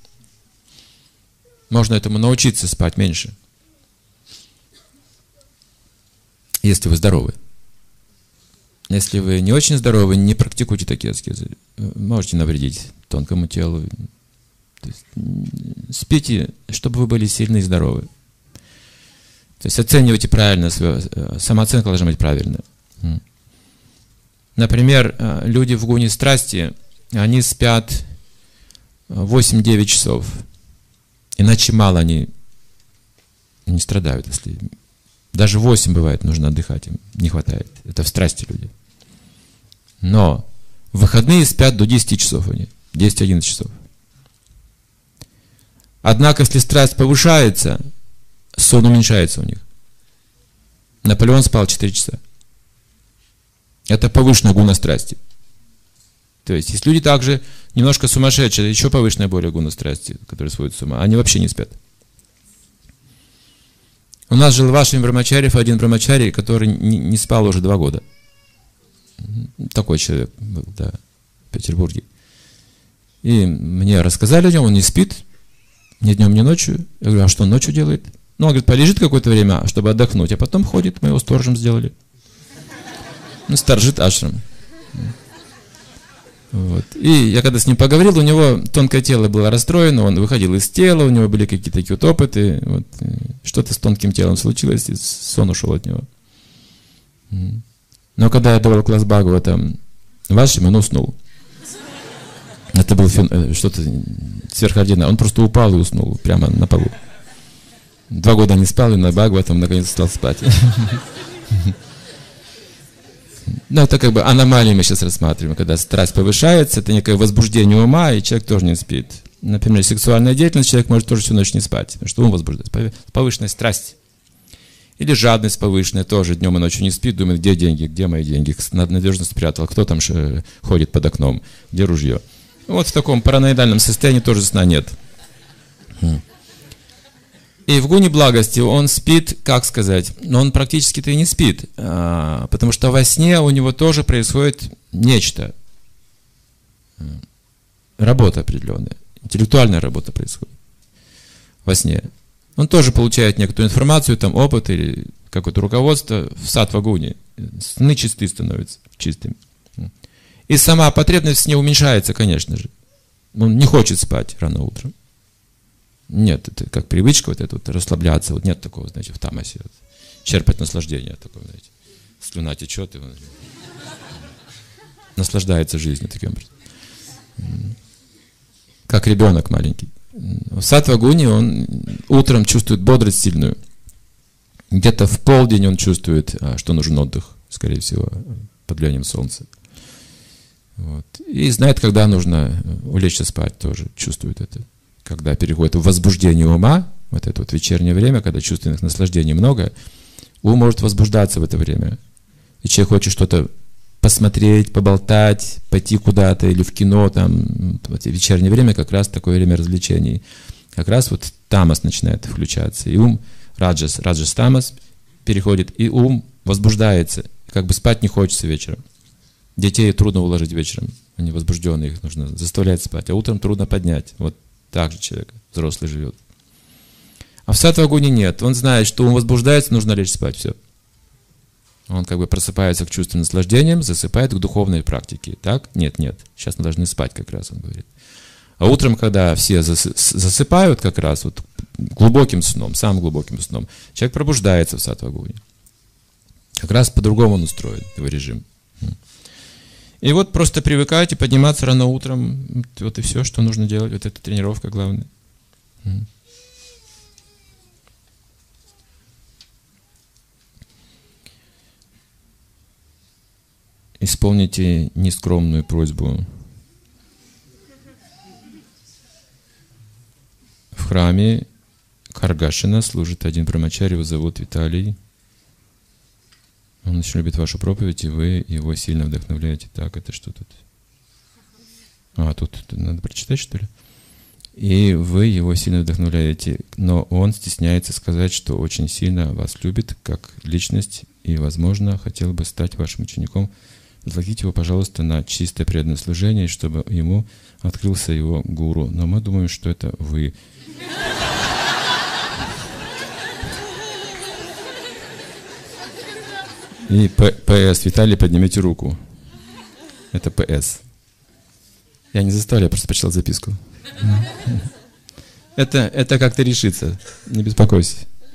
Можно этому научиться спать меньше, если вы здоровы. Если вы не очень здоровы, не практикуйте такие аскезы. Можете навредить тонкому телу. То есть, спите, чтобы вы были сильны и здоровы. То есть оценивайте правильно, свою, самооценка должна быть правильная. Например, люди в гуне страсти, они спят восемь-девять часов. Иначе мало они не страдают. Если даже восемь бывает, нужно отдыхать, им не хватает. Это в страсти люди. Но в выходные спят до десяти часов они. десять-одиннадцать часов. Однако, если страсть повышается, сон уменьшается у них. Наполеон спал четыре часа. Это повышенная гуна страсти. То есть, есть люди также немножко сумасшедшие, еще повышенная более гуна страсти, которые сводят с ума, они вообще не спят. У нас жил в Вашем Брамачарьев один брамачарий, который не, не спал уже два года. Такой человек был, да, в Петербурге. И мне рассказали о нем, он не спит ни днем, ни ночью. Я говорю, а что он ночью делает? Ну, он говорит, полежит какое-то время, чтобы отдохнуть, а потом ходит, мы его сторожем сделали. Ну, сторожит ашрам. Вот. И я когда с ним поговорил, у него тонкое тело было расстроено, он выходил из тела, у него были какие-то такие вот опыты, вот, что-то с тонким телом случилось, и сон ушел от него. Но когда я давал класс Бхагаватам вашим, он уснул. Это было что-то сверхординарное. Он просто упал и уснул прямо на полу. Два года не спал, и на Бхагаватам наконец стал спать. Ну, это как бы аномалии мы сейчас рассматриваем, когда страсть повышается, это некое возбуждение ума, и человек тоже не спит. Например, сексуальная деятельность, человек может тоже всю ночь не спать, потому что ум возбуждается, повышенная страсть. Или жадность повышенная, тоже днем и ночью не спит, думает, где деньги, где мои деньги, надежно спрятал, кто там ходит под окном, где ружье. Вот в таком параноидальном состоянии тоже сна нет. И в гуне благости он спит, как сказать, но он практически-то и не спит, потому что во сне у него тоже происходит нечто. Работа определенная, интеллектуальная работа происходит во сне. Он тоже получает некоторую информацию, там опыт или какое-то руководство в саттва-гуне. Сны чистые становятся, чистыми. И сама потребность в сне уменьшается, конечно же. Он не хочет спать рано утром. Нет, это как привычка вот эта вот, расслабляться. Вот нет такого, знаете, в тамасе. Вот, черпать наслаждение такое, знаете. Слюна течет, и он наслаждается жизнью таким образом. Как ребенок маленький. В саттва-гуне он утром чувствует бодрость сильную. Где-то в полдень он чувствует, что нужен отдых, скорее всего, под влиянием солнца. Вот. И знает, когда нужно улечься спать, тоже чувствует это. Когда переходит в возбуждение ума, вот это вот вечернее время, когда чувственных наслаждений много, ум может возбуждаться в это время. И человек хочет что-то посмотреть, поболтать, пойти куда-то или в кино, там, вот вечернее время как раз такое время развлечений. Как раз вот тамас начинает включаться, и ум, раджас, раджас тамас переходит, и ум возбуждается, как бы спать не хочется вечером. Детей трудно уложить вечером, они возбужденные, их нужно заставлять спать, а утром трудно поднять. Вот так же человек, взрослый, живет. А в саттва-гуне нет, он знает, что ум возбуждается, нужно лечь спать, все. Он как бы просыпается к чувственным наслаждениям, засыпает к духовной практике. Так? Нет, нет. Сейчас мы должны спать как раз, он говорит. А утром, когда все засыпают как раз вот глубоким сном, самым глубоким сном, человек пробуждается в саттва-гуне. Как раз по-другому он устроен, его режим. И вот просто привыкайте подниматься рано утром. Вот и все, что нужно делать. Вот эта тренировка главная. Исполните нескромную просьбу. В храме Каргашина служит один брамачари, его зовут Виталий. Он очень любит вашу проповедь, и вы его сильно вдохновляете. Так, это что тут? А, тут надо прочитать, что ли? И вы его сильно вдохновляете, но он стесняется сказать, что очень сильно вас любит как личность, и, возможно, хотел бы стать вашим учеником. Возлагите его, пожалуйста, на чистое преданное служение, чтобы ему открылся его гуру. Но мы думаем, что это вы. И ПС. Виталий, поднимите руку. Это ПС. Я не заставляю, я просто почитал записку. Это, это как-то решится. Не беспокойся.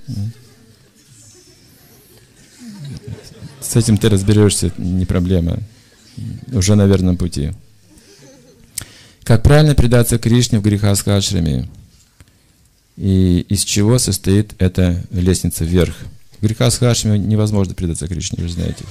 С этим ты разберешься, не проблема. Уже на верном пути. Как правильно предаться Кришне в грехастха-ашраме? И из чего состоит эта лестница вверх? В грехастха-ашраме невозможно предаться Кришне, вы же знаете.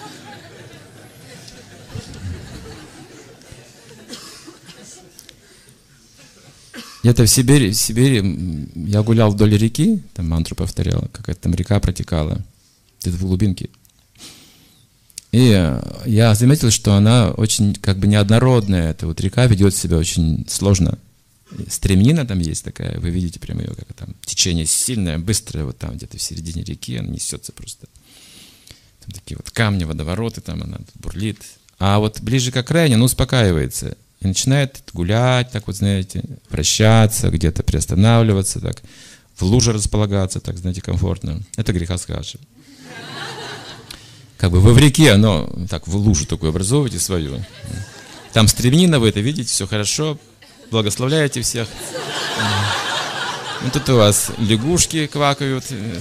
Где-то в Сибири, в Сибири я гулял вдоль реки, там мантру повторял, какая-то там река протекала, где-то в глубинке. И я заметил, что она очень как бы неоднородная. Эта вот река ведет себя очень сложно. Стремнина там есть такая, вы видите прямо ее, как там течение сильное, быстрое, вот там где-то в середине реки, она несется просто. Там такие вот камни, водовороты, там она бурлит. А вот ближе к окраине она успокаивается и начинает гулять, так вот, знаете, вращаться, где-то приостанавливаться, так, в луже располагаться, так, знаете, комфортно. Это грехастха-ашрама. Как бы вы в реке, оно так в лужу такую образовываете свою. Там стремнина, вы это видите, все хорошо, благословляете всех. Вот тут у вас лягушки квакают,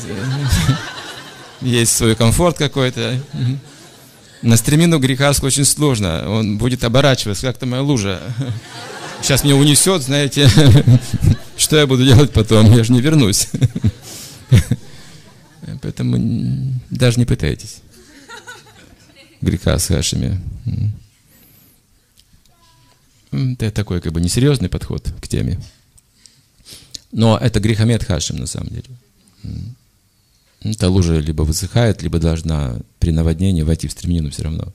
есть свой комфорт какой-то. На стремнину грехастху очень сложно, он будет оборачиваться, как-то моя лужа. Сейчас меня унесет, знаете, что я буду делать потом, я же не вернусь. Поэтому даже не пытайтесь. Грехастха-ашраме. Это такой как бы несерьезный подход к теме. Но это грехамедха-ашрам на самом деле. Эта лужа либо высыхает, либо должна при наводнении войти в стремнину все равно.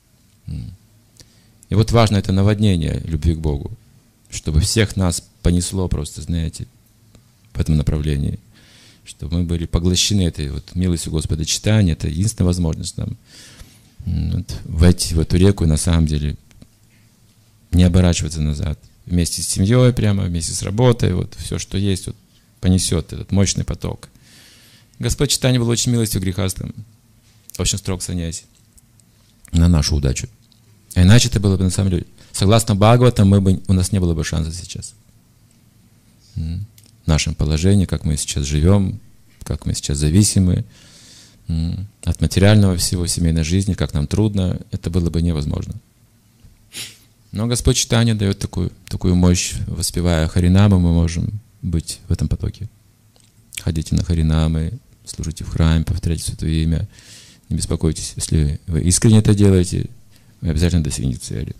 И вот важно это наводнение любви к Богу, чтобы всех нас понесло просто, знаете, в этом направлении, чтобы мы были поглощены этой вот милостью Господа читания. Это единственная возможность нам вот, войти в эту реку и на самом деле не оборачиваться назад. Вместе с семьей прямо, вместе с работой, вот все, что есть, вот, понесет этот мощный поток. Господь читание был очень милостью грехастым, очень строг саньяси на нашу удачу. А иначе это было бы на самом деле. Согласно Бхагаватам, мы бы, у нас не было бы шанса сейчас. В нашем положении, как мы сейчас живем, как мы сейчас зависимы от материального всего, семейной жизни, как нам трудно, это было бы невозможно. Но Господь читание дает такую, такую мощь, воспевая Харинамы, мы можем быть в этом потоке. Ходите на Харинамы, служите в храме, повторяйте Святое Имя. Не беспокойтесь, если вы искренне это делаете, вы обязательно достигнете цели.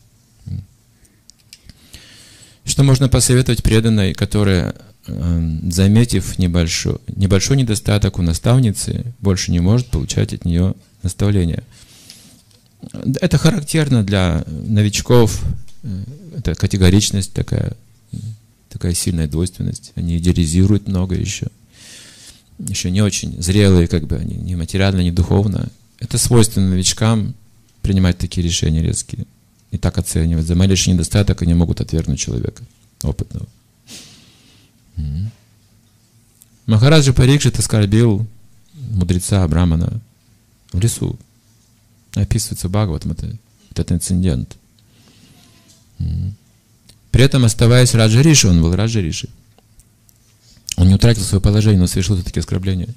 Что можно посоветовать преданной, которая, заметив небольшой, небольшой недостаток у наставницы, больше не может получать от нее наставления? Это характерно для новичков, это категоричность такая, такая сильная двойственность. Они идеализируют много еще. Еще не очень зрелые, как бы они, ни материально, ни духовно. Это свойственно новичкам принимать такие решения резкие и так оценивать. За малейший недостаток они могут отвергнуть человека опытного. Mm-hmm. Махараджа Парикшит оскорбил мудреца Брамана в лесу. Описывается Бхагаватам это, этот инцидент. Mm-hmm. При этом, оставаясь Раджа Риши, он был Раджа Риши. Он не утратил свое положение, но совершил такие оскорбления.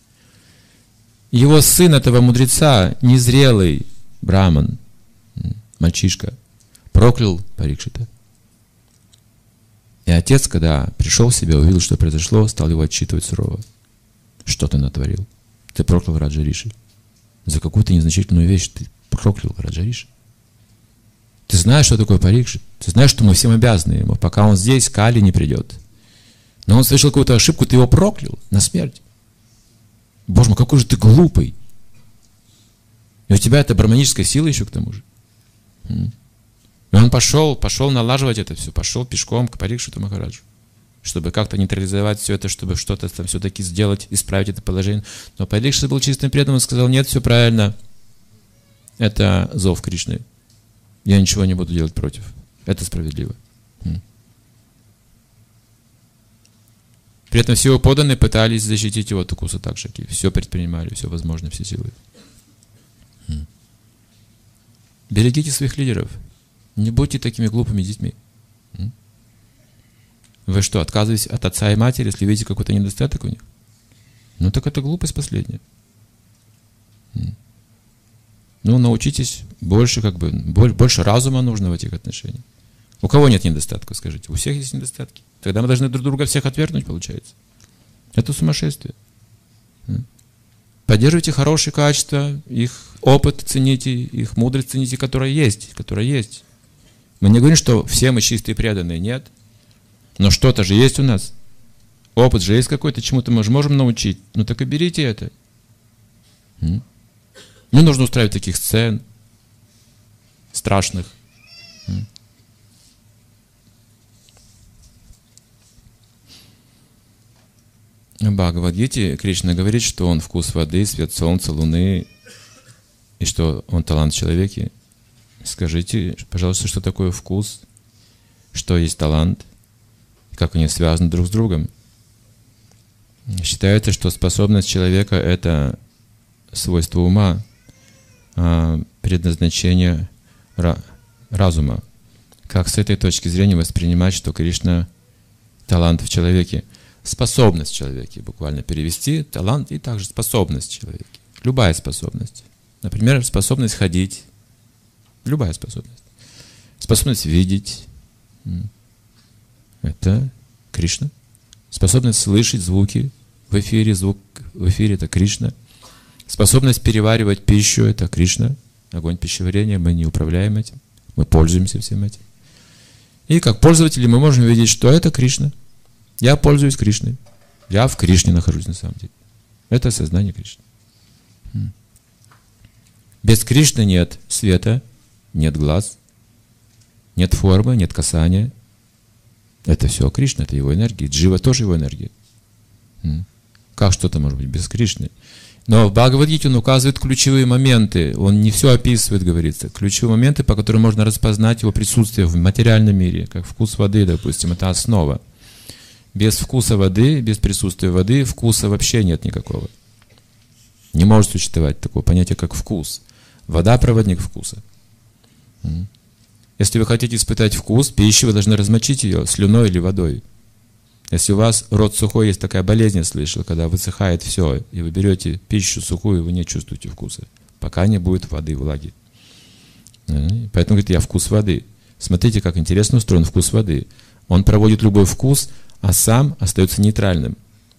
Его сын этого мудреца, незрелый браман, мальчишка, проклял Парикшита. И отец, когда пришел в себя, увидел, что произошло, стал его отчитывать сурово. Что ты натворил? Ты проклял Раджа Риши. За какую-то незначительную вещь ты проклял Раджа Риши. Ты знаешь, что такое Парикшит? Ты знаешь, что мы всем обязаны ему, пока он здесь, Кали не придет. Но он совершил какую-то ошибку, ты его проклял на смерть. Боже мой, какой же ты глупый. И у тебя это браманическая сила еще к тому же. И он пошел, пошел налаживать это все, пошел пешком к Парикшиту Махараджу, чтобы как-то нейтрализовать все это, чтобы что-то там все-таки сделать, исправить это положение. Но Парикшит был чистым преданным и сказал: нет, все правильно. Это зов Кришны. Я ничего не буду делать против. Это справедливо. При этом все его подданные пытались защитить его от укуса такшаки. Все предпринимали, все возможное, все силы. Берегите своих лидеров. Не будьте такими глупыми детьми. Вы что, отказываетесь от отца и матери, если видите какой-то недостаток у них? Ну так это глупость последняя. Ну, научитесь больше, как бы, больше разума нужно в этих отношениях. У кого нет недостатков, скажите? У всех есть недостатки. Тогда мы должны друг друга всех отвергнуть, получается. Это сумасшествие. Поддерживайте хорошие качества, их опыт цените, их мудрость цените, которая есть, которая есть. Мы не говорим, что все мы чистые и преданные, нет. Но что-то же есть у нас. Опыт же есть какой-то, чему-то мы же можем научить. Ну так и берите это. Не нужно устраивать таких сцен страшных. В Бхагавад-гите Кришна говорит, что он вкус воды, свет солнца, луны, и что он талант в человеке. Скажите, пожалуйста, что такое вкус, что есть талант, как они связаны друг с другом. Считается, что способность человека — это свойство ума, а предназначение разума. Как с этой точки зрения воспринимать, что Кришна — талант в человеке? Способность в человеке, буквально перевести, талант и также способность в человеке. Любая способность. Например, способность ходить. Любая способность. Способность видеть. Это Кришна. Способность слышать звуки в эфире. Звук в эфире — это Кришна. Способность переваривать пищу — это Кришна. Огонь пищеварения, мы не управляем этим. Мы пользуемся всем этим. И как пользователи мы можем видеть, что это Кришна. Я пользуюсь Кришной. Я в Кришне нахожусь на самом деле. Это сознание Кришны. Без Кришны нет света, нет глаз, нет формы, нет касания. Это все Кришна, это его энергия. Джива тоже его энергия. Как что-то может быть без Кришны? Но в Бхагавад-гите он указывает ключевые моменты. Он не все описывает, говорится. Ключевые моменты, по которым можно распознать его присутствие в материальном мире, как вкус воды, допустим, это основа. Без вкуса воды, без присутствия воды, вкуса вообще нет никакого. Не может существовать такого понятия, как вкус. Вода – проводник вкуса. Если вы хотите испытать вкус пищи, вы должны размочить ее слюной или водой. Если у вас рот сухой, есть такая болезнь, я слышал, когда высыхает все, и вы берете пищу сухую, вы не чувствуете вкуса, пока не будет воды, влаги. Поэтому говорит, я вкус воды. Смотрите, как интересно устроен вкус воды. Он проводит любой вкус, а сам остается нейтральным.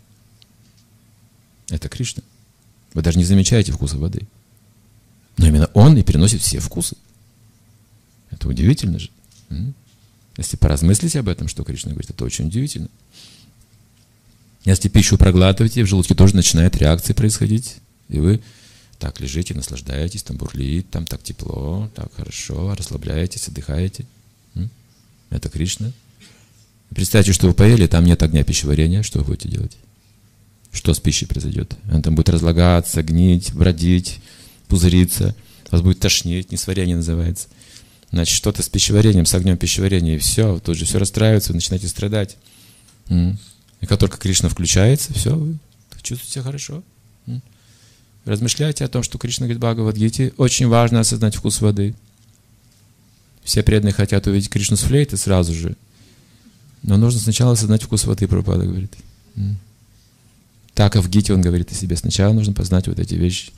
Это Кришна. Вы даже не замечаете вкуса воды. Но именно он и переносит все вкусы. Это удивительно же. Если поразмыслить об этом, что Кришна говорит, это очень удивительно. Если пищу проглатываете, в желудке тоже начинает реакция происходить. И вы так лежите, наслаждаетесь, там бурлит, там так тепло, так хорошо, расслабляетесь, отдыхаете. Это Кришна. Представьте, что вы поели, там нет огня пищеварения, что вы будете делать? Что с пищей произойдет? Она там будет разлагаться, гнить, бродить, пузыриться, вас будет тошнить, несварение называется. Значит, что-то с пищеварением, с огнем пищеварения, и все, тут же все расстраивается, вы начинаете страдать. И как только Кришна включается, все, вы чувствуете себя хорошо. Размышляйте о том, что Кришна говорит в Бхагавад-гите, очень важно осознать вкус воды. Все преданные хотят увидеть Кришну с флейты сразу же, но нужно сначала осознать вкус воды, Прабхупада говорит. Так и в Гите он говорит о себе. Сначала нужно познать вот эти вещи.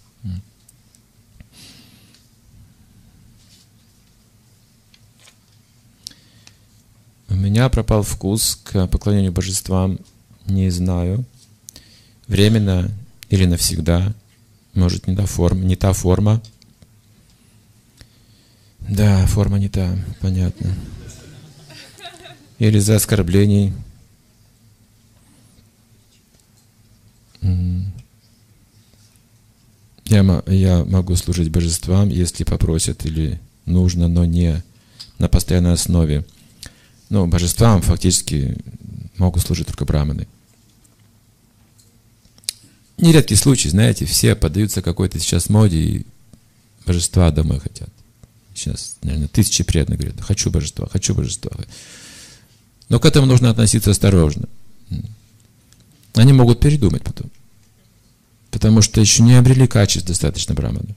У меня пропал вкус к поклонению божествам, не знаю, временно или навсегда, может не та форма, не та форма. Да, форма не та, понятно. Или за оскорблений. Я, я могу служить божествам, если попросят или нужно, но не на постоянной основе. Но божествам фактически могут служить только браманы. Нередкий случай, знаете, все поддаются какой-то сейчас моде и божества домой хотят. Сейчас, наверное, тысячи преданных говорят, хочу божества, хочу божества. Но к этому нужно относиться осторожно. Они могут передумать потом. Потому что еще не обрели качеств достаточно браманы.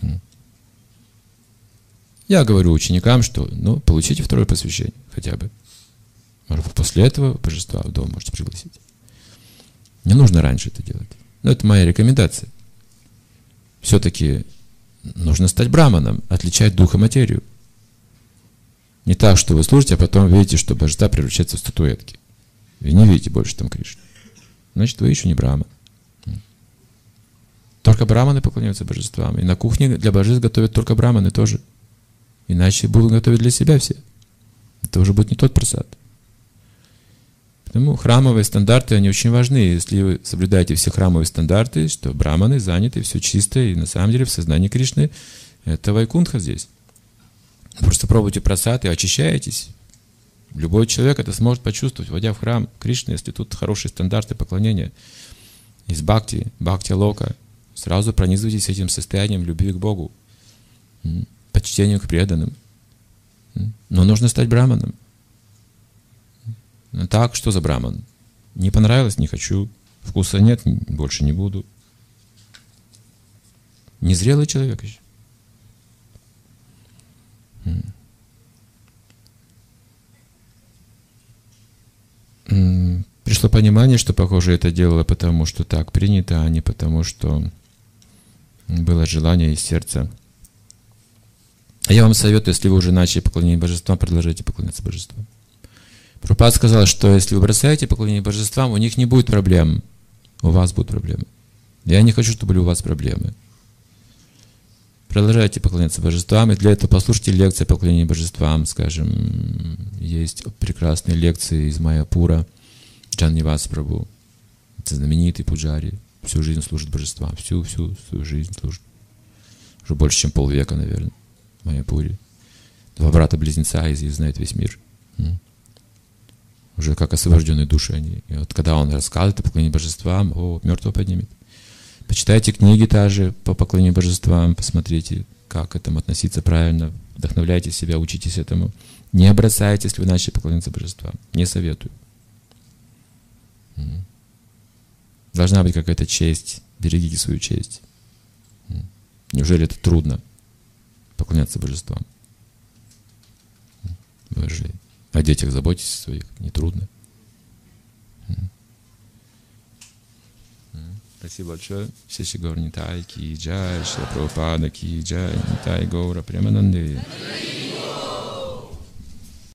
Я говорю ученикам, что ну, получите второе посвящение хотя бы. Может, после этого божества в дом можете пригласить. Не нужно раньше это делать. Но это моя рекомендация. Все-таки нужно стать браманом, отличать дух и материю. Не так, что вы служите, а потом видите, что божества превращаются в статуэтки. Вы не видите больше там Кришну. Значит, вы еще не браман. Только браманы поклоняются божествам. И на кухне для божеств готовят только браманы тоже. Иначе будут готовить для себя все. Это уже будет не тот прасад. Поэтому храмовые стандарты, они очень важны. Если вы соблюдаете все храмовые стандарты, что браманы заняты, все чисто, и на самом деле в сознании Кришны это вайкунтха здесь. Просто пробуйте прасад и очищаетесь. Любой человек это сможет почувствовать, войдя в храм Кришны, если тут хорошие стандарты поклонения. Из бхакти, бхакти-лока. Сразу пронизывайтесь этим состоянием любви к Богу, почтением к преданным. Но нужно стать браманом. Ну так, что за браман? Не понравилось, не хочу. Вкуса нет, больше не буду. Незрелый человек еще. Пришло понимание, что, похоже, это делало потому, что так принято, а не потому, что было желание из сердца. А я вам советую, если вы уже начали поклонение божествам, продолжайте поклоняться божествам. Прабхупада сказал, что если вы бросаете поклонение божествам, у них не будет проблем, у вас будут проблемы. Я не хочу, чтобы были у вас проблемы. Продолжайте поклоняться божествам, и для этого послушайте лекции о поклонении божествам, скажем, есть прекрасные лекции из Майяпура, Джаннивас Прабху, это знаменитый пуджари, всю жизнь служит божествам, всю, всю свою жизнь служит. Уже больше, чем полвека, наверное, в Майяпуре. Два брата-близнеца, и знают весь мир. Уже как освобожденные души они. И вот когда он рассказывает о поклонении божествам, о, мертвого поднимет. Почитайте книги также по поклонению божествам, посмотрите, как к этому относиться правильно, вдохновляйте себя, учитесь этому. Не бросайте, если вы начали поклоняться божествам. Не советую. Должна быть какая-то честь. Берегите свою честь. Неужели это трудно поклоняться божествам? Вы же о детях заботитесь своих, не трудно. Спасибо большое. Шиши Гаур Нитай ки джай, Шрила Прабхупада ки джай, Нитай Гаура Премананде.